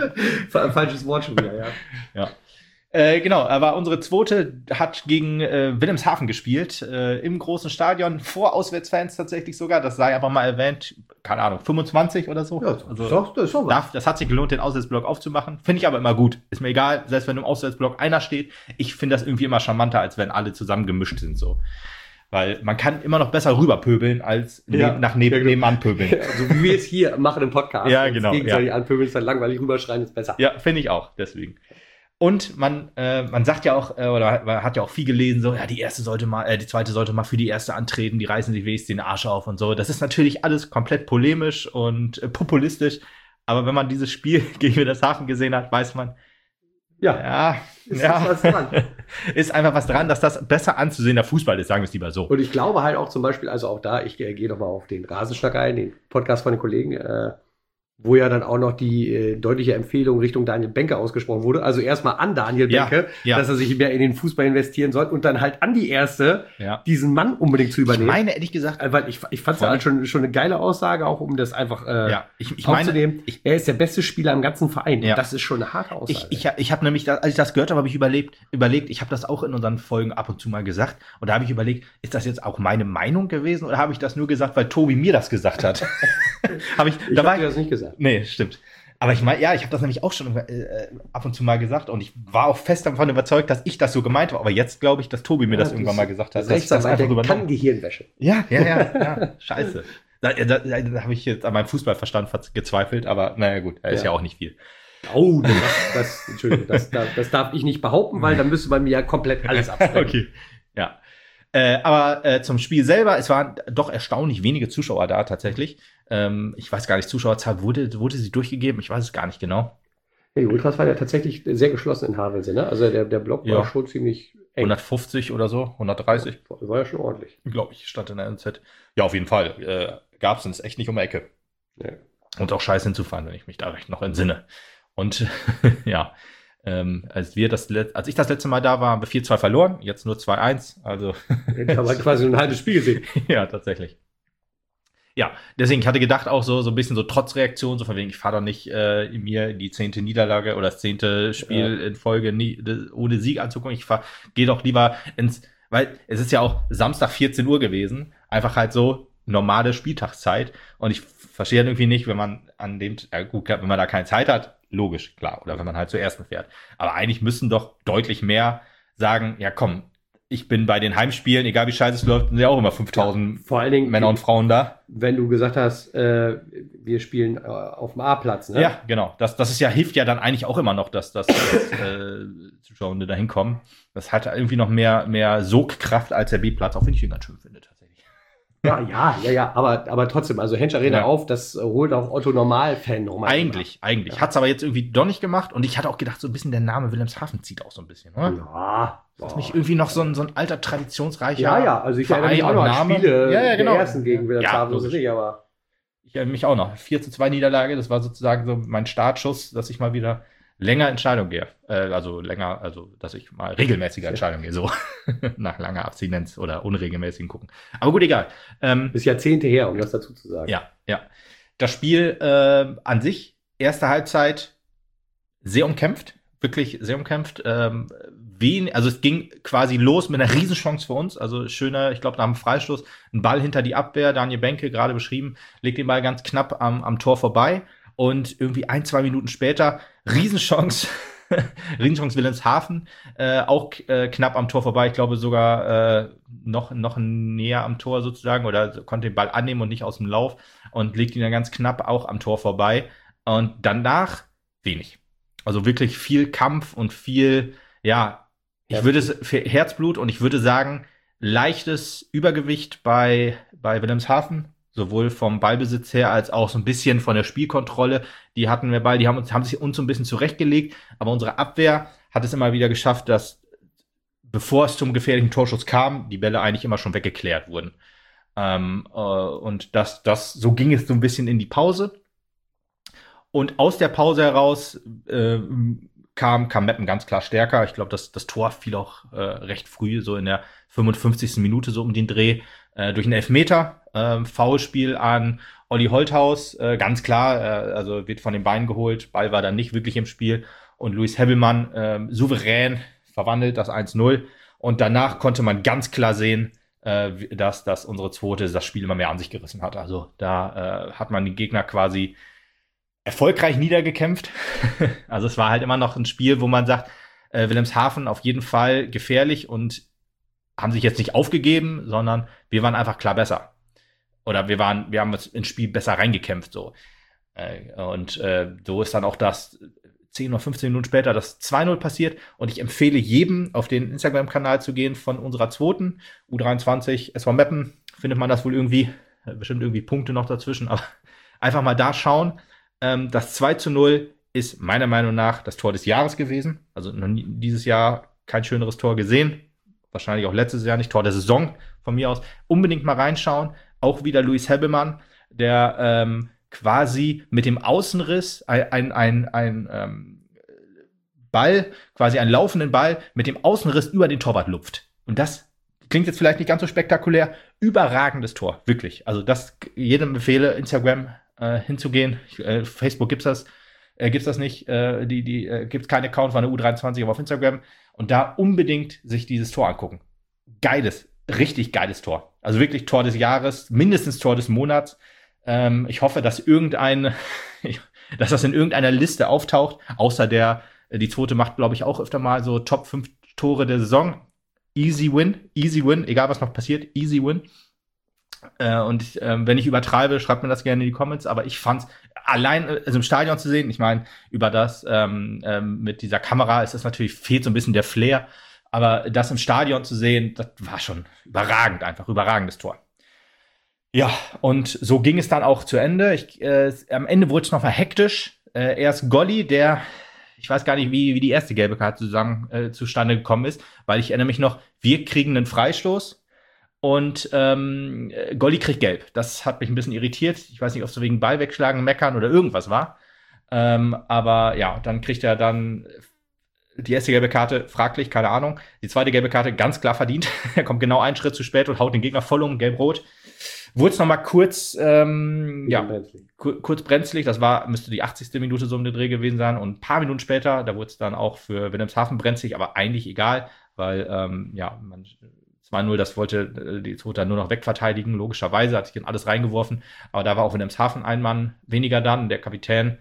Fa- Falsches Wort schon wieder, ja. Ja. Äh, genau, aber unsere zweite hat gegen äh, Wilhelmshaven gespielt, äh, im großen Stadion, vor Auswärtsfans tatsächlich sogar, das sei einfach mal erwähnt, keine Ahnung, fünfundzwanzig oder so. Ja, also, doch, das ist schon was. darf, das hat sich gelohnt, den Auswärtsblock aufzumachen. Finde ich aber immer gut. Ist mir egal, selbst wenn im Auswärtsblock einer steht, ich finde das irgendwie immer charmanter, als wenn alle zusammen gemischt sind so. Weil man kann immer noch besser rüberpöbeln, als Ja. neb, nach neben, Ja, genau. nebenan pöbeln. Also wie wir es hier machen im Podcast. Ja, uns genau, Gegenseitig anpöbeln, ist dann langweilig, rüberschreien ist besser. Ja, finde ich auch, deswegen. Und man, äh, man sagt ja auch, äh, oder man hat ja auch viel gelesen, so, ja, die erste sollte mal, äh, die zweite sollte mal für die erste antreten, die reißen sich wenigstens den Arsch auf und so. Das ist natürlich alles komplett polemisch und äh, populistisch. Aber wenn man dieses Spiel gegen Wilhelmshaven gesehen hat, weiß man, Ja, ja, ist ja, was dran. ist einfach was dran, dass das besser anzusehender Fußball ist, sagen wir es lieber so. Und ich glaube halt auch zum Beispiel, also auch da, ich äh, gehe nochmal auf den Rasenschnack ein, den Podcast von den Kollegen, äh, wo ja dann auch noch die äh, deutliche Empfehlung Richtung Daniel Benke ausgesprochen wurde. Also erstmal an Daniel Ja, Benke, ja. dass er sich mehr in den Fußball investieren soll und dann halt an die Erste, Ja. diesen Mann unbedingt zu Ich übernehmen. meine, ehrlich gesagt, Äh, Weil ich, ich fand es Voll. halt schon, schon eine geile Aussage, auch um das einfach äh, ja, ich, ich meine, aufzunehmen. ich, er ist der beste Spieler im ganzen Verein. Ja. Das ist schon eine harte Aussage. Ich, ich, ich habe nämlich, da- als ich das gehört habe, habe ich überlegt, überlegt, ich habe das auch in unseren Folgen ab und zu mal gesagt. Und da habe ich überlegt, ist das jetzt auch meine Meinung gewesen oder habe ich das nur gesagt, weil Tobi mir das gesagt hat? habe ich, ich da war habe dir ich, das nicht gesagt. nee, stimmt. Aber ich meine, ja, ich habe das nämlich auch schon äh, ab und zu mal gesagt und ich war auch fest davon überzeugt, dass ich das so gemeint habe. Aber jetzt glaube ich, dass Tobi mir Ja, das irgendwann mal gesagt hat. dass ich das Rechtsanwalt, einfach der kann übernommen. Gehirnwäsche. Ja, ja, ja, ja, scheiße. Da, da, da, da habe ich jetzt an meinem Fußballverstand ver- gezweifelt, aber naja gut, er ist Ja. ja auch nicht viel. Oh, das, das, Entschuldigung, das, das, das darf ich nicht behaupten, weil dann müsste man mir ja komplett alles absprechen. Okay, ja. Äh, aber äh, zum Spiel selber, es waren doch erstaunlich wenige Zuschauer da tatsächlich. Ähm, ich weiß gar nicht, Zuschauerzahl, wurde, wurde sie durchgegeben? Ich weiß es gar nicht genau. Ja, die Ultras waren ja tatsächlich sehr geschlossen in Havelse, ne? Also der, der Block Ja. war schon ziemlich eng. hundertfünfzig oder so, hundertdreißig, War ja schon ordentlich. glaube ich, stand in der N Z. Ja, auf jeden Fall. Äh, gab es uns echt nicht um die Ecke. Ja. Und auch scheiße hinzufahren, wenn ich mich da recht noch entsinne. Und ja, ähm, als wir das let- als ich das letzte Mal da war, haben wir vier zwei verloren, jetzt nur zwei eins. Also Da haben wir quasi ein halbes Spiel gesehen. ja, tatsächlich. Ja, deswegen, ich hatte gedacht, auch so, so ein bisschen so Trotzreaktion, so von wegen, ich fahre doch nicht äh, mir die zehnte Niederlage oder das zehnte Spiel Ja. in Folge nie, de, ohne Sieg anzugucken. Ich fahr, gehe doch lieber ins, weil es ist ja auch Samstag vierzehn Uhr gewesen, einfach halt so normale Spieltagszeit. Und ich verstehe halt irgendwie nicht, wenn man an dem, ja gut, klar, wenn man da keine Zeit hat, logisch, klar, oder wenn man halt zur ersten fährt. Aber eigentlich müssen doch deutlich mehr sagen, ja komm, ich bin bei den Heimspielen, egal wie scheiße es läuft, sind ja auch immer fünftausend Vor allen Dingen, Männer und Frauen da. wenn du gesagt hast, äh, wir spielen äh, auf dem A-Platz, ne? Ja, genau. Das, das ist ja, hilft ja dann eigentlich auch immer noch, dass, dass, dass äh, Zuschauer da hinkommen. Das hat irgendwie noch mehr, mehr Sogkraft als der B-Platz, auch wenn ich ihn ganz schön finde, tatsächlich. Ja, ja, ja, ja, aber, aber trotzdem, also Hensch Arena Ja. auf, das äh, holt auch Otto Normal-Fan nochmal. Eigentlich, eigentlich. Ja. Hat's aber jetzt irgendwie doch nicht gemacht und ich hatte auch gedacht, so ein bisschen der Name Wilhelmshaven zieht auch so ein bisschen, oder? Ja. Das ist nicht irgendwie noch so ein, so ein alter, traditionsreicher Ja, ja, also ich erinnere mich auch Verein noch und an Name. Spiele Ja, ja, genau. der ersten gegen Wilhelmshaven, Ja, so ist es nicht, aber Ich erinnere mich auch noch. vier zu zwei Niederlage, das war sozusagen so mein Startschuss, dass ich mal wieder länger Entscheidung gehe. Äh, also länger, also dass ich mal regelmäßige Entscheidung gehe, so nach langer Abstinenz oder unregelmäßigen gucken. Aber gut, egal. Ähm, ist Jahrzehnte her, um das dazu zu sagen. ja, ja. Das Spiel äh, an sich, erste Halbzeit, sehr umkämpft, wirklich sehr umkämpft. Ähm, wen, also es ging quasi los mit einer Riesenchance für uns. Also schöner, ich glaube, nach einem Freistoß, ein Ball hinter die Abwehr. Daniel Benke, gerade beschrieben, legt den Ball ganz knapp am, am Tor vorbei. Und irgendwie ein, zwei Minuten später, Riesenchance Riesenchance Wilhelmshaven, äh, auch äh, knapp am Tor vorbei. Ich glaube sogar äh, noch noch näher am Tor sozusagen oder konnte den Ball annehmen und nicht aus dem Lauf und legt ihn dann ganz knapp auch am Tor vorbei. Und danach wenig. Also wirklich viel Kampf und viel, ja, ich würde es für Herzblut und ich würde sagen, leichtes Übergewicht bei, bei Wilhelmshaven, sowohl vom Ballbesitz her als auch so ein bisschen von der Spielkontrolle. Die hatten wir Ball, die haben uns, haben sich uns so ein bisschen zurechtgelegt, aber unsere Abwehr hat es immer wieder geschafft, dass, bevor es zum gefährlichen Torschuss kam, die Bälle eigentlich immer schon weggeklärt wurden. Ähm, äh, und das, das, so ging es so ein bisschen in die Pause. Und aus der Pause heraus äh, kam, kam Meppen ganz klar stärker. Ich glaube, das, das Tor fiel auch äh, recht früh, so in der fünfundfünfzigsten Minute, so um den Dreh, äh, durch einen Elfmeter. Äh, Foulspiel an Olli Holthaus, äh, ganz klar, äh, also wird von den Beinen geholt. Ball war dann nicht wirklich im Spiel. Und Luis Hebbelmann äh, souverän verwandelt das eins null. Und danach konnte man ganz klar sehen, äh, dass, dass unsere Zweite das Spiel immer mehr an sich gerissen hat. Also da äh, hat man den Gegner quasi erfolgreich niedergekämpft. Also es war halt immer noch ein Spiel, wo man sagt, äh, Wilhelmshaven auf jeden Fall gefährlich und haben sich jetzt nicht aufgegeben, sondern wir waren einfach klar besser. Oder wir waren, wir haben uns ins Spiel besser reingekämpft, so. Äh, und äh, so ist dann auch das zehn oder fünfzehn Minuten später das zwei null passiert. Und ich empfehle jedem, auf den Instagram-Kanal zu gehen von unserer Zweiten, U dreiundzwanzig, S V Meppen, findet man das wohl irgendwie, bestimmt irgendwie Punkte noch dazwischen, aber einfach mal da schauen. Ähm, das zwei zu null ist meiner Meinung nach das Tor des Jahres gewesen. Also noch nie, dieses Jahr kein schöneres Tor gesehen. Wahrscheinlich auch letztes Jahr nicht. Tor der Saison von mir aus. Unbedingt mal reinschauen. Auch wieder Luis Hebbelmann, der ähm, quasi mit dem Außenriss ein, ein, ein, ein ähm, Ball, quasi einen laufenden Ball mit dem Außenriss über den Torwart lupft. Und das klingt jetzt vielleicht nicht ganz so spektakulär. Überragendes Tor, wirklich. Also das jedem empfehle, Instagram äh, hinzugehen. Äh, Facebook gibt's das, äh, gibt's das nicht. Äh, die, die äh, gibt's keinen Account von der U dreiundzwanzig, aber auf Instagram. Und da unbedingt sich dieses Tor angucken. Geiles, richtig geiles Tor. Also wirklich Tor des Jahres, mindestens Tor des Monats. Ähm, ich hoffe, dass irgendein, dass das in irgendeiner Liste auftaucht, außer der, die Zweite macht, glaube ich, auch öfter mal so Top fünf Tore der Saison. Easy win, easy win, egal was noch passiert, easy win. Äh, und ähm, wenn ich übertreibe, schreibt mir das gerne in die Comments, aber ich fand's allein, also im Stadion zu sehen, ich meine, über das ähm, ähm, mit dieser Kamera ist das natürlich, fehlt so ein bisschen der Flair, aber das im Stadion zu sehen, das war schon überragend, einfach überragendes Tor. Ja, und so ging es dann auch zu Ende. Ich, äh, am Ende wurde es noch mal hektisch. Äh, erst Golli, der, ich weiß gar nicht, wie, wie die erste gelbe Karte zusammen, äh, zustande gekommen ist, weil ich erinnere mich noch, wir kriegen einen Freistoß und ähm, Golli kriegt gelb. Das hat mich ein bisschen irritiert. Ich weiß nicht, ob es so wegen Ball wegschlagen, meckern oder irgendwas war. Ähm, aber ja, dann kriegt er dann die erste gelbe Karte, fraglich, keine Ahnung. Die zweite gelbe Karte ganz klar verdient. Er kommt genau einen Schritt zu spät und haut den Gegner voll um, gelb-rot. Wurde es noch mal kurz, ähm, ja, brenzlig. Kur- kurz brenzlig. Das war, müsste die achtzigste Minute so um den Dreh gewesen sein. Und ein paar Minuten später, da wurde es dann auch für Wilhelmshaven brenzlig, aber eigentlich egal, weil, ähm, ja, man zwei null, das wollte die Zweite nur noch wegverteidigen. Logischerweise hat sich in alles reingeworfen. Aber da war auch Wilhelmshaven ein Mann weniger dann. Der Kapitän,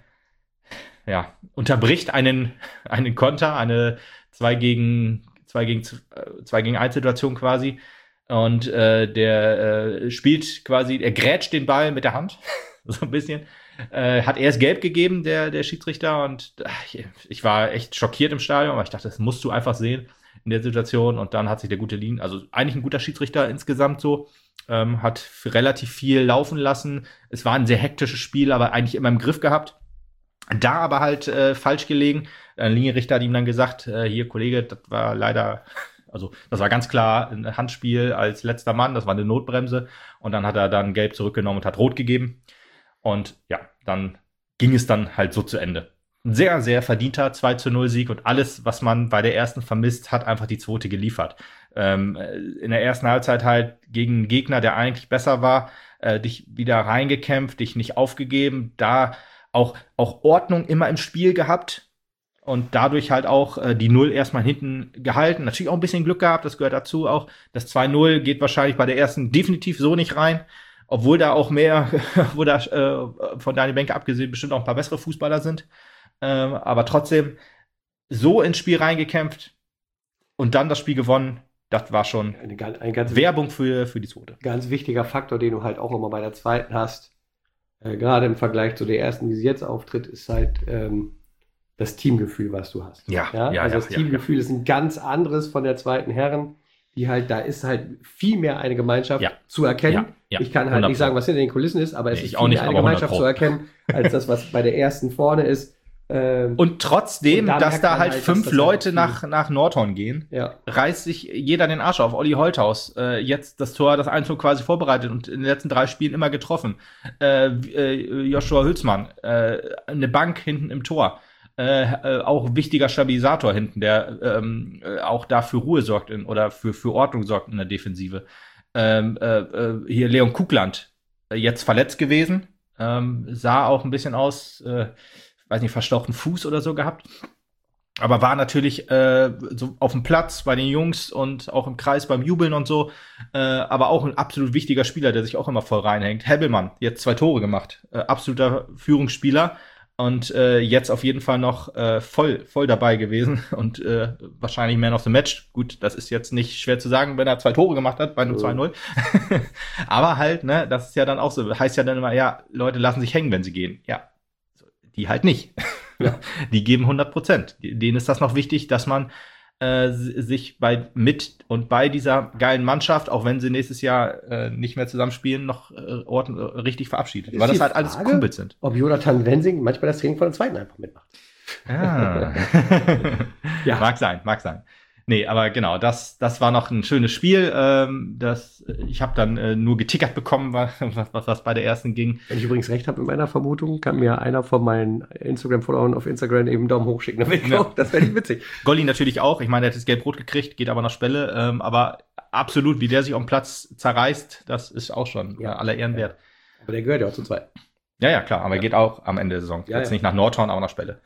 ja, unterbricht einen, einen Konter, eine zwei gegen zwei gegen zwei gegen eins Situation quasi. Und äh, der äh, spielt quasi, er grätscht den Ball mit der Hand, so ein bisschen. Äh, hat erst gelb gegeben, der, der Schiedsrichter. Und ach, ich war echt schockiert im Stadion, aber ich dachte, das musst du einfach sehen in der Situation. Und dann hat sich der gute Lin, also eigentlich ein guter Schiedsrichter insgesamt so, ähm, hat relativ viel laufen lassen. Es war ein sehr hektisches Spiel, aber eigentlich immer im Griff gehabt. Da aber halt äh, falsch gelegen. Ein Linienrichter hat ihm dann gesagt, äh, hier, Kollege, das war leider, also das war ganz klar ein Handspiel als letzter Mann, das war eine Notbremse. Und dann hat er dann gelb zurückgenommen und hat rot gegeben. Und ja, dann ging es dann halt so zu Ende. Ein sehr, sehr verdienter zwei zu null Sieg und alles, was man bei der ersten vermisst, hat einfach die Zweite geliefert. Ähm, in der ersten Halbzeit halt gegen einen Gegner, der eigentlich besser war, äh, dich wieder reingekämpft, dich nicht aufgegeben, da auch, auch Ordnung immer im Spiel gehabt und dadurch halt auch äh, die Null erstmal hinten gehalten. Natürlich auch ein bisschen Glück gehabt, das gehört dazu auch. Das zwei null geht wahrscheinlich bei der ersten definitiv so nicht rein, obwohl da auch mehr, wo da äh, von Daniel Benke abgesehen bestimmt auch ein paar bessere Fußballer sind. Ähm, aber trotzdem, so ins Spiel reingekämpft und dann das Spiel gewonnen. Das war schon eine, eine ganz Werbung für, für die zweite. Ganz wichtiger Faktor, den du halt auch immer bei der zweiten hast, äh, gerade im Vergleich zu der ersten, die sie jetzt auftritt, ist halt ähm, das Teamgefühl, was du hast. Ja, ja, ja. Also das ja, Teamgefühl ja. ist ein ganz anderes von der zweiten Herren, die halt, da ist halt viel mehr eine Gemeinschaft ja. zu erkennen. Ja, ja. Ich kann halt nicht sagen, was hinter den Kulissen ist, aber es nee, ist auch viel nicht, mehr eine aber Gemeinschaft zu erkennen, als das, was bei der ersten vorne ist. Ähm, und trotzdem, und da dass da halt, halt fünf dass Leute halt nach, nach Nordhorn gehen, ja. reißt sich jeder den Arsch auf. Olli Holthaus, äh, jetzt das Tor, das eins null quasi vorbereitet und in den letzten drei Spielen immer getroffen. Äh, äh, Joshua Hülsmann, äh, eine Bank hinten im Tor. Äh, äh, auch wichtiger Stabilisator hinten, der ähm, äh, auch da für Ruhe sorgt in, oder für, für Ordnung sorgt in der Defensive. Ähm, äh, äh, hier Leon Kugland, äh, jetzt verletzt gewesen, ähm, sah auch ein bisschen aus, äh, weiß nicht, verstauchten Fuß oder so gehabt. Aber war natürlich äh, so auf dem Platz bei den Jungs und auch im Kreis beim Jubeln und so. Äh, aber auch ein absolut wichtiger Spieler, der sich auch immer voll reinhängt. Hebbelmann, jetzt zwei Tore gemacht. Äh, absoluter Führungsspieler. Und äh, jetzt auf jeden Fall noch äh, voll voll dabei gewesen. Und äh, wahrscheinlich Man of the Match. Gut, das ist jetzt nicht schwer zu sagen, wenn er zwei Tore gemacht hat bei einem zwei null. Aber halt, ne, das ist ja dann auch so. Heißt ja dann immer, ja, Leute lassen sich hängen, wenn sie gehen. Ja, die halt nicht. Ja. Die geben hundert Prozent. Denen ist das noch wichtig, dass man äh, sich bei mit und bei dieser geilen Mannschaft, auch wenn sie nächstes Jahr äh, nicht mehr zusammen spielen, noch äh, Orten, äh, richtig verabschiedet. Weil das halt alles Frage, Kumpels sind. Ob Jonathan Wensing manchmal das Training von der zweiten einfach mitmacht. Ah. Ja. Mag sein, mag sein. Nee, aber genau, das das war noch ein schönes Spiel. Ähm, das, ich habe dann äh, nur getickert bekommen, was, was, was bei der ersten ging. Wenn ich übrigens recht habe mit meiner Vermutung, kann mir einer von meinen Instagram-Followern auf Instagram eben einen Daumen hoch schicken. Ja. Das wäre nicht witzig. Golli natürlich auch. Ich meine, er hat das Gelb-Rot gekriegt, geht aber nach Spelle. Ähm, aber absolut, wie der sich am Platz zerreißt, das ist auch schon ja, aller Ehren wert. Ja. Aber der gehört ja auch zu zweit. Ja, ja, klar. Aber er ja. geht auch am Ende der Saison. Ja, Jetzt ja. nicht nach Nordhorn, aber nach Spelle.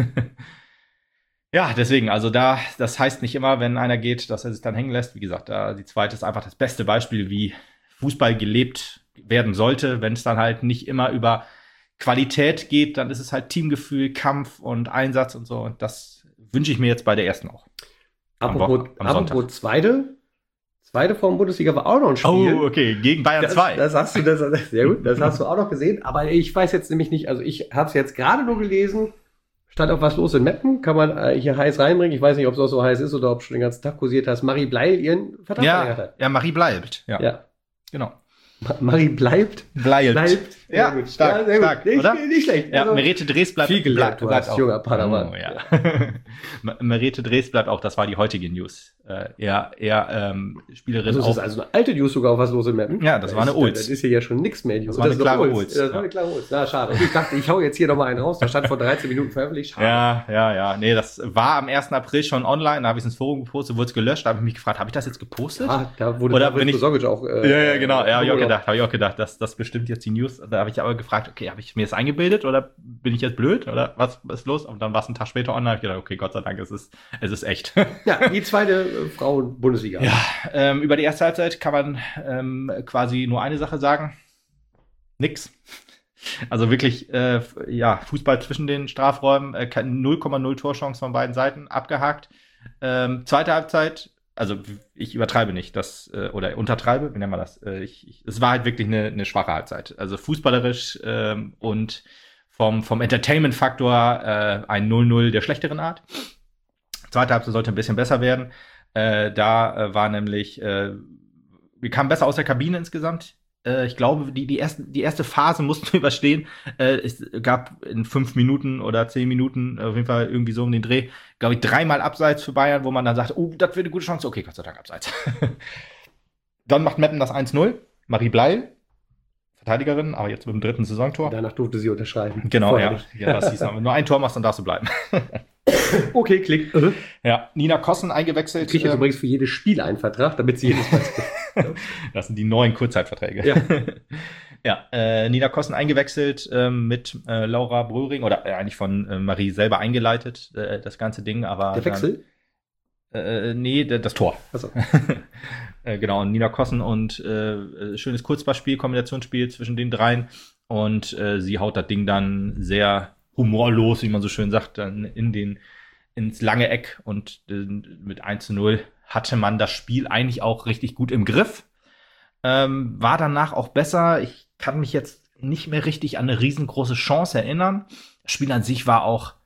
Ja, deswegen, also da, das heißt nicht immer, wenn einer geht, dass er sich dann hängen lässt. Wie gesagt, da die zweite ist einfach das beste Beispiel, wie Fußball gelebt werden sollte. Wenn es dann halt nicht immer über Qualität geht, dann ist es halt Teamgefühl, Kampf und Einsatz und so. Und das wünsche ich mir jetzt bei der ersten auch. Apropos, apropos zweite, zweite Form Bundesliga war auch noch ein Spiel. Oh, okay, gegen Bayern zwei. Das, das hast du, das, sehr gut, das hast du auch noch gesehen. Aber ich weiß jetzt nämlich nicht, also ich habe es jetzt gerade nur gelesen. Stand auch was los in Meppen, kann man äh, hier heiß reinbringen. Ich weiß nicht, ob es auch so heiß ist oder ob schon den ganzen Tag kursiert hast. Marie Bleil ihren Vertrag verlängert Ja, hat. ja, Marie bleibt. Ja, Ja. genau. Ma- Marie bleibt. Bleibt. Bleibt. Ja, Sehr gut. stark, Ja, sehr gut. stark, nicht, oder? nicht schlecht. Ja, Also, Merete Drees bleibt, viel gelernt, bleibt, du bleibt als auch. junger Padawan. Oh, ja. Ma- Merete Drees bleibt auch, das war die heutige News. Äh, eher, eher ähm, Spielerin Also, das auch. ist also eine alte News sogar, auch was los in Meppen. Ja, das war eine ist- Ulz. Das ist hier ja schon nix mehr. Das war eine ist klare Ulz. Ulz, Das ja. war eine klare Ulz. Na, schade. Ich dachte, ich hau jetzt hier nochmal einen raus. Da stand vor dreizehn Minuten veröffentlicht. Schade. Ja, ja, ja. Nee, das war am ersten April schon online. Da habe ich es ins Forum gepostet, wurde es gelöscht. Da habe ich mich gefragt, habe ich das jetzt gepostet? Ah, da wurde Oder David bin ich- Bosogic auch. Äh, Ja, ja, genau. Ja, habe ich auch oder- gedacht, habe ich auch gedacht, dass das bestimmt jetzt die News. Da habe ich aber gefragt, okay, habe ich mir das eingebildet oder bin ich jetzt blöd oder was, was ist los? Und dann war es einen Tag später online. Hab ich gedacht, okay, Gott sei Dank, es ist, es ist echt. Ja, die zweite äh, Frauen-Bundesliga. Ja, ähm, über die erste Halbzeit kann man ähm, quasi nur eine Sache sagen. Nix. Also wirklich, äh, ja, Fußball zwischen den Strafräumen, äh, null Komma null Torchance von beiden Seiten, abgehakt. Ähm, zweite Halbzeit, also ich übertreibe nicht, das, äh, oder untertreibe, wie nennen wir das? Äh, ich, ich, es war halt wirklich eine, eine schwache Halbzeit. Also fußballerisch ähm, und vom, vom Entertainment-Faktor äh, ein null null der schlechteren Art. Zweite Halbzeit sollte ein bisschen besser werden. Äh, da äh, war nämlich, äh, wir kamen besser aus der Kabine insgesamt. Äh, ich glaube, die, die, erste, die erste Phase mussten wir überstehen. Äh, es gab in fünf Minuten oder zehn Minuten, auf jeden Fall irgendwie so um den Dreh, glaube ich, dreimal Abseits für Bayern, wo man dann sagt, oh, das wird eine gute Chance. Okay, Gott sei Dank Abseits. Dann macht Meppen das eins null. Marie Bleil, Verteidigerin, aber jetzt mit dem dritten Saisontor. Danach durfte sie unterschreiben. Genau, Vorher ja. nicht. ja das hieß, wenn du nur ein Tor machst, dann darfst du bleiben. Okay, klick. Äh. Ja, Nina Kossen eingewechselt. Kriege ich jetzt ähm, übrigens für jedes Spiel einen Vertrag, damit sie jedes Mal. Das sind die neuen Kurzzeitverträge. Ja. Ja, äh, Nina Kossen eingewechselt ähm, mit äh, Laura Bröhring oder äh, eigentlich von äh, Marie selber eingeleitet, äh, das ganze Ding, aber Der Wechsel? Dann, äh, nee, d- das Tor. Achso. äh, genau, und Nina Kossen und äh, schönes Kurzballspiel, Kombinationsspiel zwischen den dreien und äh, sie haut das Ding dann sehr humorlos, wie man so schön sagt, dann in den ins lange Eck und äh, mit eins zu null hatte man das Spiel eigentlich auch richtig gut im Griff. Ähm, war danach auch besser. Ich kann mich jetzt nicht mehr richtig an eine riesengroße Chance erinnern. Das Spiel an sich war auch,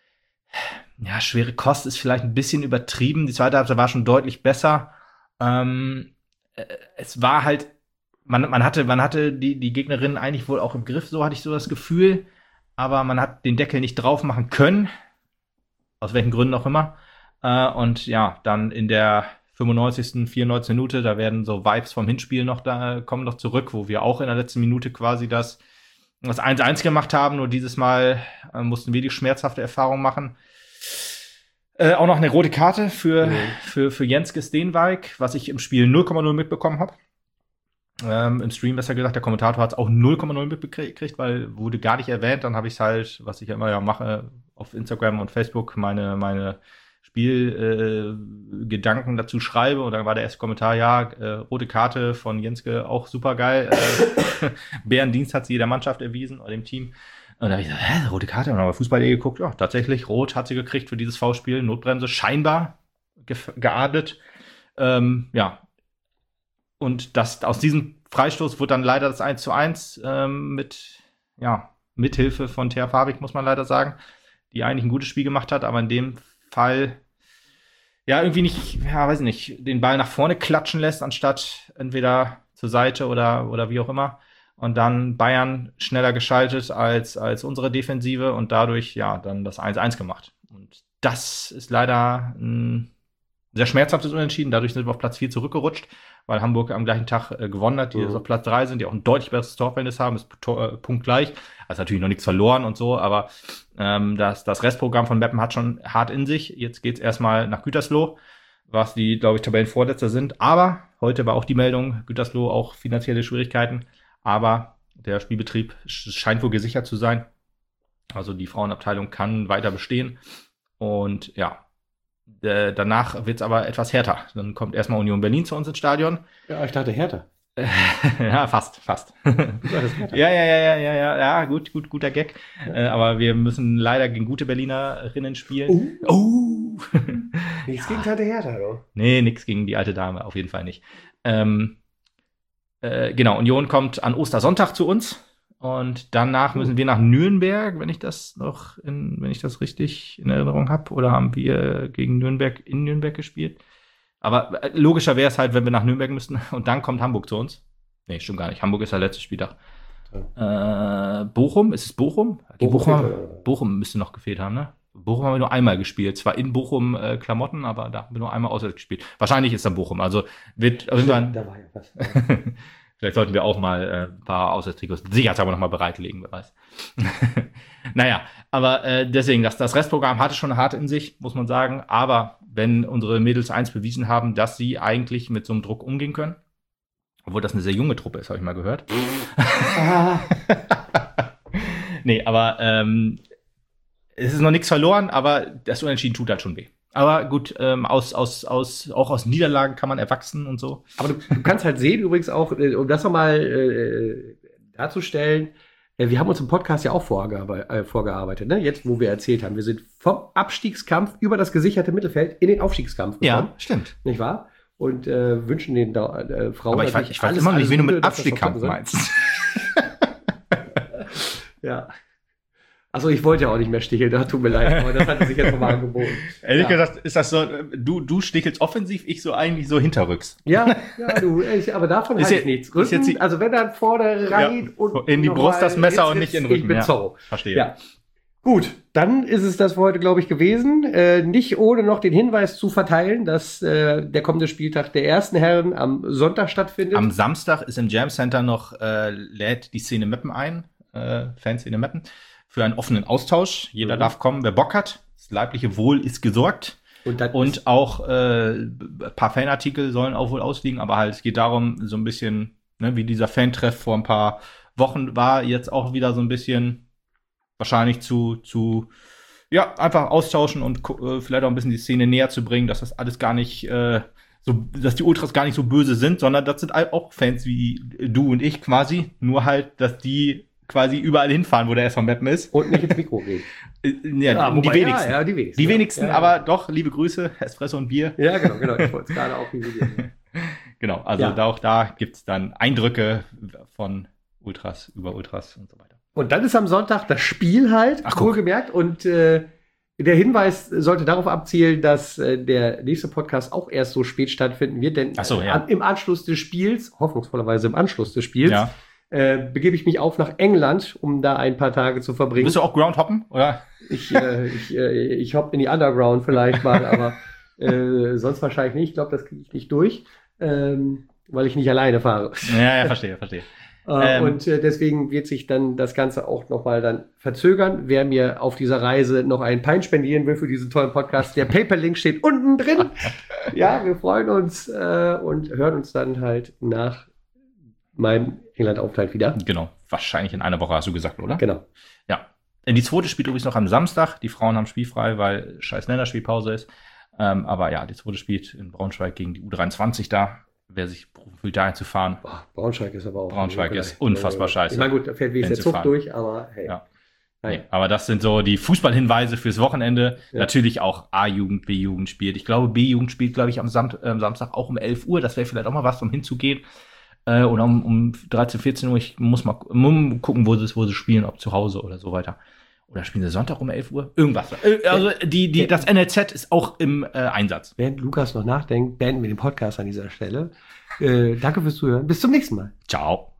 ja, schwere Kost ist vielleicht ein bisschen übertrieben. Die zweite Halbzeit war schon deutlich besser. Ähm, äh, es war halt, man, man hatte, man hatte die, die Gegnerin eigentlich wohl auch im Griff, so hatte ich so das Gefühl. Aber man hat den Deckel nicht drauf machen können. Aus welchen Gründen auch immer. Äh, und ja, dann in der fünfundneunzigsten, vierundneunzigsten Minute, da werden so Vibes vom Hinspiel noch da, kommen noch zurück, wo wir auch in der letzten Minute quasi das, das eins eins gemacht haben. Nur dieses Mal äh, mussten wir die schmerzhafte Erfahrung machen. Äh, auch noch eine rote Karte für, mhm. für, für Jenske Steenwijk, was ich im Spiel null Komma null mitbekommen habe. Ähm, Im Stream besser gesagt, der Kommentator hat es auch null Komma null mitbekriegt, weil wurde gar nicht erwähnt. Dann habe ich es halt, was ich ja immer ja mache, auf Instagram und Facebook meine, meine Spielgedanken äh, dazu schreibe. Und dann war der erste Kommentar, ja, äh, rote Karte von Jenske, auch super geil. Äh, Bärendienst hat sie jeder Mannschaft erwiesen oder dem Team. Und da habe ich gesagt, hä, rote Karte? Und dann haben wir Fußball geguckt. Ja, tatsächlich, rot hat sie gekriegt für dieses Foulspiel. Notbremse scheinbar ge- geahndet. Ähm, ja. Und das, aus diesem Freistoß wurde dann leider das eins zu eins ähm, mit, ja, Mithilfe von Thea Fabik, muss man leider sagen, die eigentlich ein gutes Spiel gemacht hat, aber in dem Fall ja irgendwie nicht, ja, weiß nicht, den Ball nach vorne klatschen lässt, anstatt entweder zur Seite oder, oder wie auch immer. Und dann Bayern schneller geschaltet als, als unsere Defensive und dadurch, ja, dann das eins eins gemacht. Und das ist leider ein sehr schmerzhaftes Unentschieden. Dadurch sind wir auf Platz vier zurückgerutscht, weil Hamburg am gleichen Tag äh, gewonnen hat, die mhm. jetzt auf Platz drei sind, die auch ein deutlich besseres Torverhältnis haben, ist Tor, äh, punktgleich. Also natürlich noch nichts verloren und so, aber ähm, das, das Restprogramm von Meppen hat schon hart in sich. Jetzt geht's erstmal nach Gütersloh, was die, glaube ich, Tabellenvorletzter sind. Aber heute war auch die Meldung, Gütersloh auch finanzielle Schwierigkeiten. Aber der Spielbetrieb scheint wohl gesichert zu sein. Also die Frauenabteilung kann weiter bestehen. Und ja, Äh, danach wird's aber etwas härter. Dann kommt erstmal Union Berlin zu uns ins Stadion. Ja, ich dachte härter. Ja, fast, fast. ja, ja, ja, ja, ja, ja, ja, gut, gut, guter Gag. Ja. Äh, aber wir müssen leider gegen gute Berlinerinnen spielen. Oh! oh. Nichts ja. gegen Tante Hertha, doch. Nee, nichts gegen die alte Dame, auf jeden Fall nicht. Ähm, äh, genau, Union kommt an Ostersonntag zu uns. Und danach müssen wir nach Nürnberg, wenn ich das noch, in, wenn ich das richtig in Erinnerung habe. Oder haben wir gegen Nürnberg in Nürnberg gespielt? Aber logischer wäre es halt, wenn wir nach Nürnberg müssten. Und dann kommt Hamburg zu uns. Nee, stimmt gar nicht. Hamburg ist der letzte Spieltag. Ja. Äh, Bochum, ist es Bochum? Die Bochum, Bochum, Bochum müsste noch gefehlt haben, ne? Bochum haben wir nur einmal gespielt. Zwar in Bochum äh, Klamotten, aber da haben wir nur einmal auswärts gespielt. Wahrscheinlich ist dann Bochum. Also wird irgendwann. Da war ja was. Vielleicht sollten wir auch mal äh, ein paar Auswärtstrikots sicherheitshalber noch mal bereitlegen, wer weiß. Naja, aber äh, deswegen, das, das Restprogramm hatte schon hart in sich, muss man sagen. Aber wenn unsere Mädels eins bewiesen haben, dass sie eigentlich mit so einem Druck umgehen können, obwohl das eine sehr junge Truppe ist, habe ich mal gehört. Nee, aber ähm, es ist noch nichts verloren, aber das Unentschieden tut halt schon weh. Aber gut, ähm, aus, aus, aus, auch aus Niederlagen kann man erwachsen und so. Aber du, du kannst halt sehen, übrigens auch, äh, um das nochmal äh, darzustellen, äh, wir haben uns im Podcast ja auch vorgearbeitet, äh, vorgearbeitet, ne? Jetzt, wo wir erzählt haben, wir sind vom Abstiegskampf über das gesicherte Mittelfeld in den Aufstiegskampf gekommen. Ja, stimmt. Nicht wahr? Und äh, wünschen den äh, Frauen. Aber ich weiß, ich weiß immer noch nicht, wie du mit Abstiegskampf meinst. Ja. Also ich wollte ja auch nicht mehr sticheln, das tut mir leid, aber das hat sich jetzt nochmal angeboten. Ehrlich ja. gesagt, ist das so, du, du stichelst offensiv, ich so eigentlich so hinterrücks. Ja, ja, du, ich, aber davon ist halte ich nichts. Rücken, ist jetzt die, also wenn dann vorne rein ja, und in die Brust das Messer und nicht in den Rücken. Ich bin ja, Zorro. Verstehe. Ja. Gut, dann ist es das für heute, glaube ich, gewesen. Äh, nicht ohne noch den Hinweis zu verteilen, dass äh, der kommende Spieltag der ersten Herren am Sonntag stattfindet. Am Samstag ist im Jam Center noch, äh, lädt die Szene Meppen ein, äh, Fanszene Meppen, für einen offenen Austausch. Jeder mhm. darf kommen, wer Bock hat. Das leibliche Wohl ist gesorgt. Und, und auch äh, ein paar Fanartikel sollen auch wohl ausliegen, aber halt es geht darum, so ein bisschen, ne, wie dieser Fan-Treff vor ein paar Wochen war, jetzt auch wieder so ein bisschen wahrscheinlich zu, zu ja, einfach austauschen und äh, vielleicht auch ein bisschen die Szene näher zu bringen, dass das alles gar nicht äh, so, dass die Ultras gar nicht so böse sind, sondern das sind auch Fans wie du und ich quasi, nur halt, dass die quasi überall hinfahren, wo der S V Meppen ist. Und nicht ins Mikro reden. Ja, Ja, die, wobei, wenigsten. Ja, ja, die wenigsten. Die wenigsten, ja, ja. aber doch, liebe Grüße, Espresso und Bier. Ja, genau, genau. Ich wollte es gerade auch visualisieren. Genau, also Ja. da, auch da gibt's dann Eindrücke von Ultras über Ultras und so weiter. Und dann ist am Sonntag das Spiel halt, Ach, guck. wohlgemerkt. Und äh, der Hinweis sollte darauf abzielen, dass äh, der nächste Podcast auch erst so spät stattfinden wird. Denn Ach so, ja. an, im Anschluss des Spiels, hoffnungsvollerweise im Anschluss des Spiels, Ja. äh, begebe ich mich auf nach England, um da ein paar Tage zu verbringen. Bist du auch Groundhoppen, oder? Ich, äh, ich, äh, ich hopp in die Underground vielleicht mal, aber äh, sonst wahrscheinlich nicht. Ich glaube, das kriege ich nicht durch, ähm, weil ich nicht alleine fahre. Ja, ja, verstehe, verstehe. Äh, Ähm. und äh, deswegen wird sich dann das Ganze auch nochmal dann verzögern. Wer mir auf dieser Reise noch einen Pint spendieren will für diesen tollen Podcast, der Paper-Link steht unten drin. Ja, wir freuen uns äh, und hören uns dann halt nach meinem England-Aufenthalt wieder. Genau, wahrscheinlich in einer Woche, hast du gesagt, oder? Genau. Ja. Die zweite spielt übrigens noch am Samstag. Die Frauen haben spielfrei, weil scheiß Länderspielpause ist. Ähm, aber ja, die zweite spielt in Braunschweig gegen die U dreiundzwanzig da. Wer sich berufen fühlt, dahin zu fahren. Boah, Braunschweig ist aber auch... Braunschweig vielleicht, ist unfassbar äh, scheiße. Ich meine, gut, da fährt wenigstens der Zug Hinzufahren. durch, aber hey. Ja. Nein. Nee, aber das sind so die Fußballhinweise fürs Wochenende. Ja. Natürlich auch A-Jugend, B-Jugend spielt. Ich glaube, B-Jugend spielt, glaube ich, am Sam äh, Samstag auch um elf Uhr. Das wäre vielleicht auch mal was, um hinzugehen. Äh, oder um, um dreizehn, vierzehn Uhr. Ich muss mal muss gucken, wo sie, wo sie spielen, ob zu Hause oder so weiter. Oder spielen sie Sonntag um elf Uhr? Irgendwas. Äh, also die, die, das N L Z ist auch im äh, Einsatz. Während Lukas noch nachdenkt, beenden wir den Podcast an dieser Stelle. Äh, danke fürs Zuhören. Bis zum nächsten Mal. Ciao.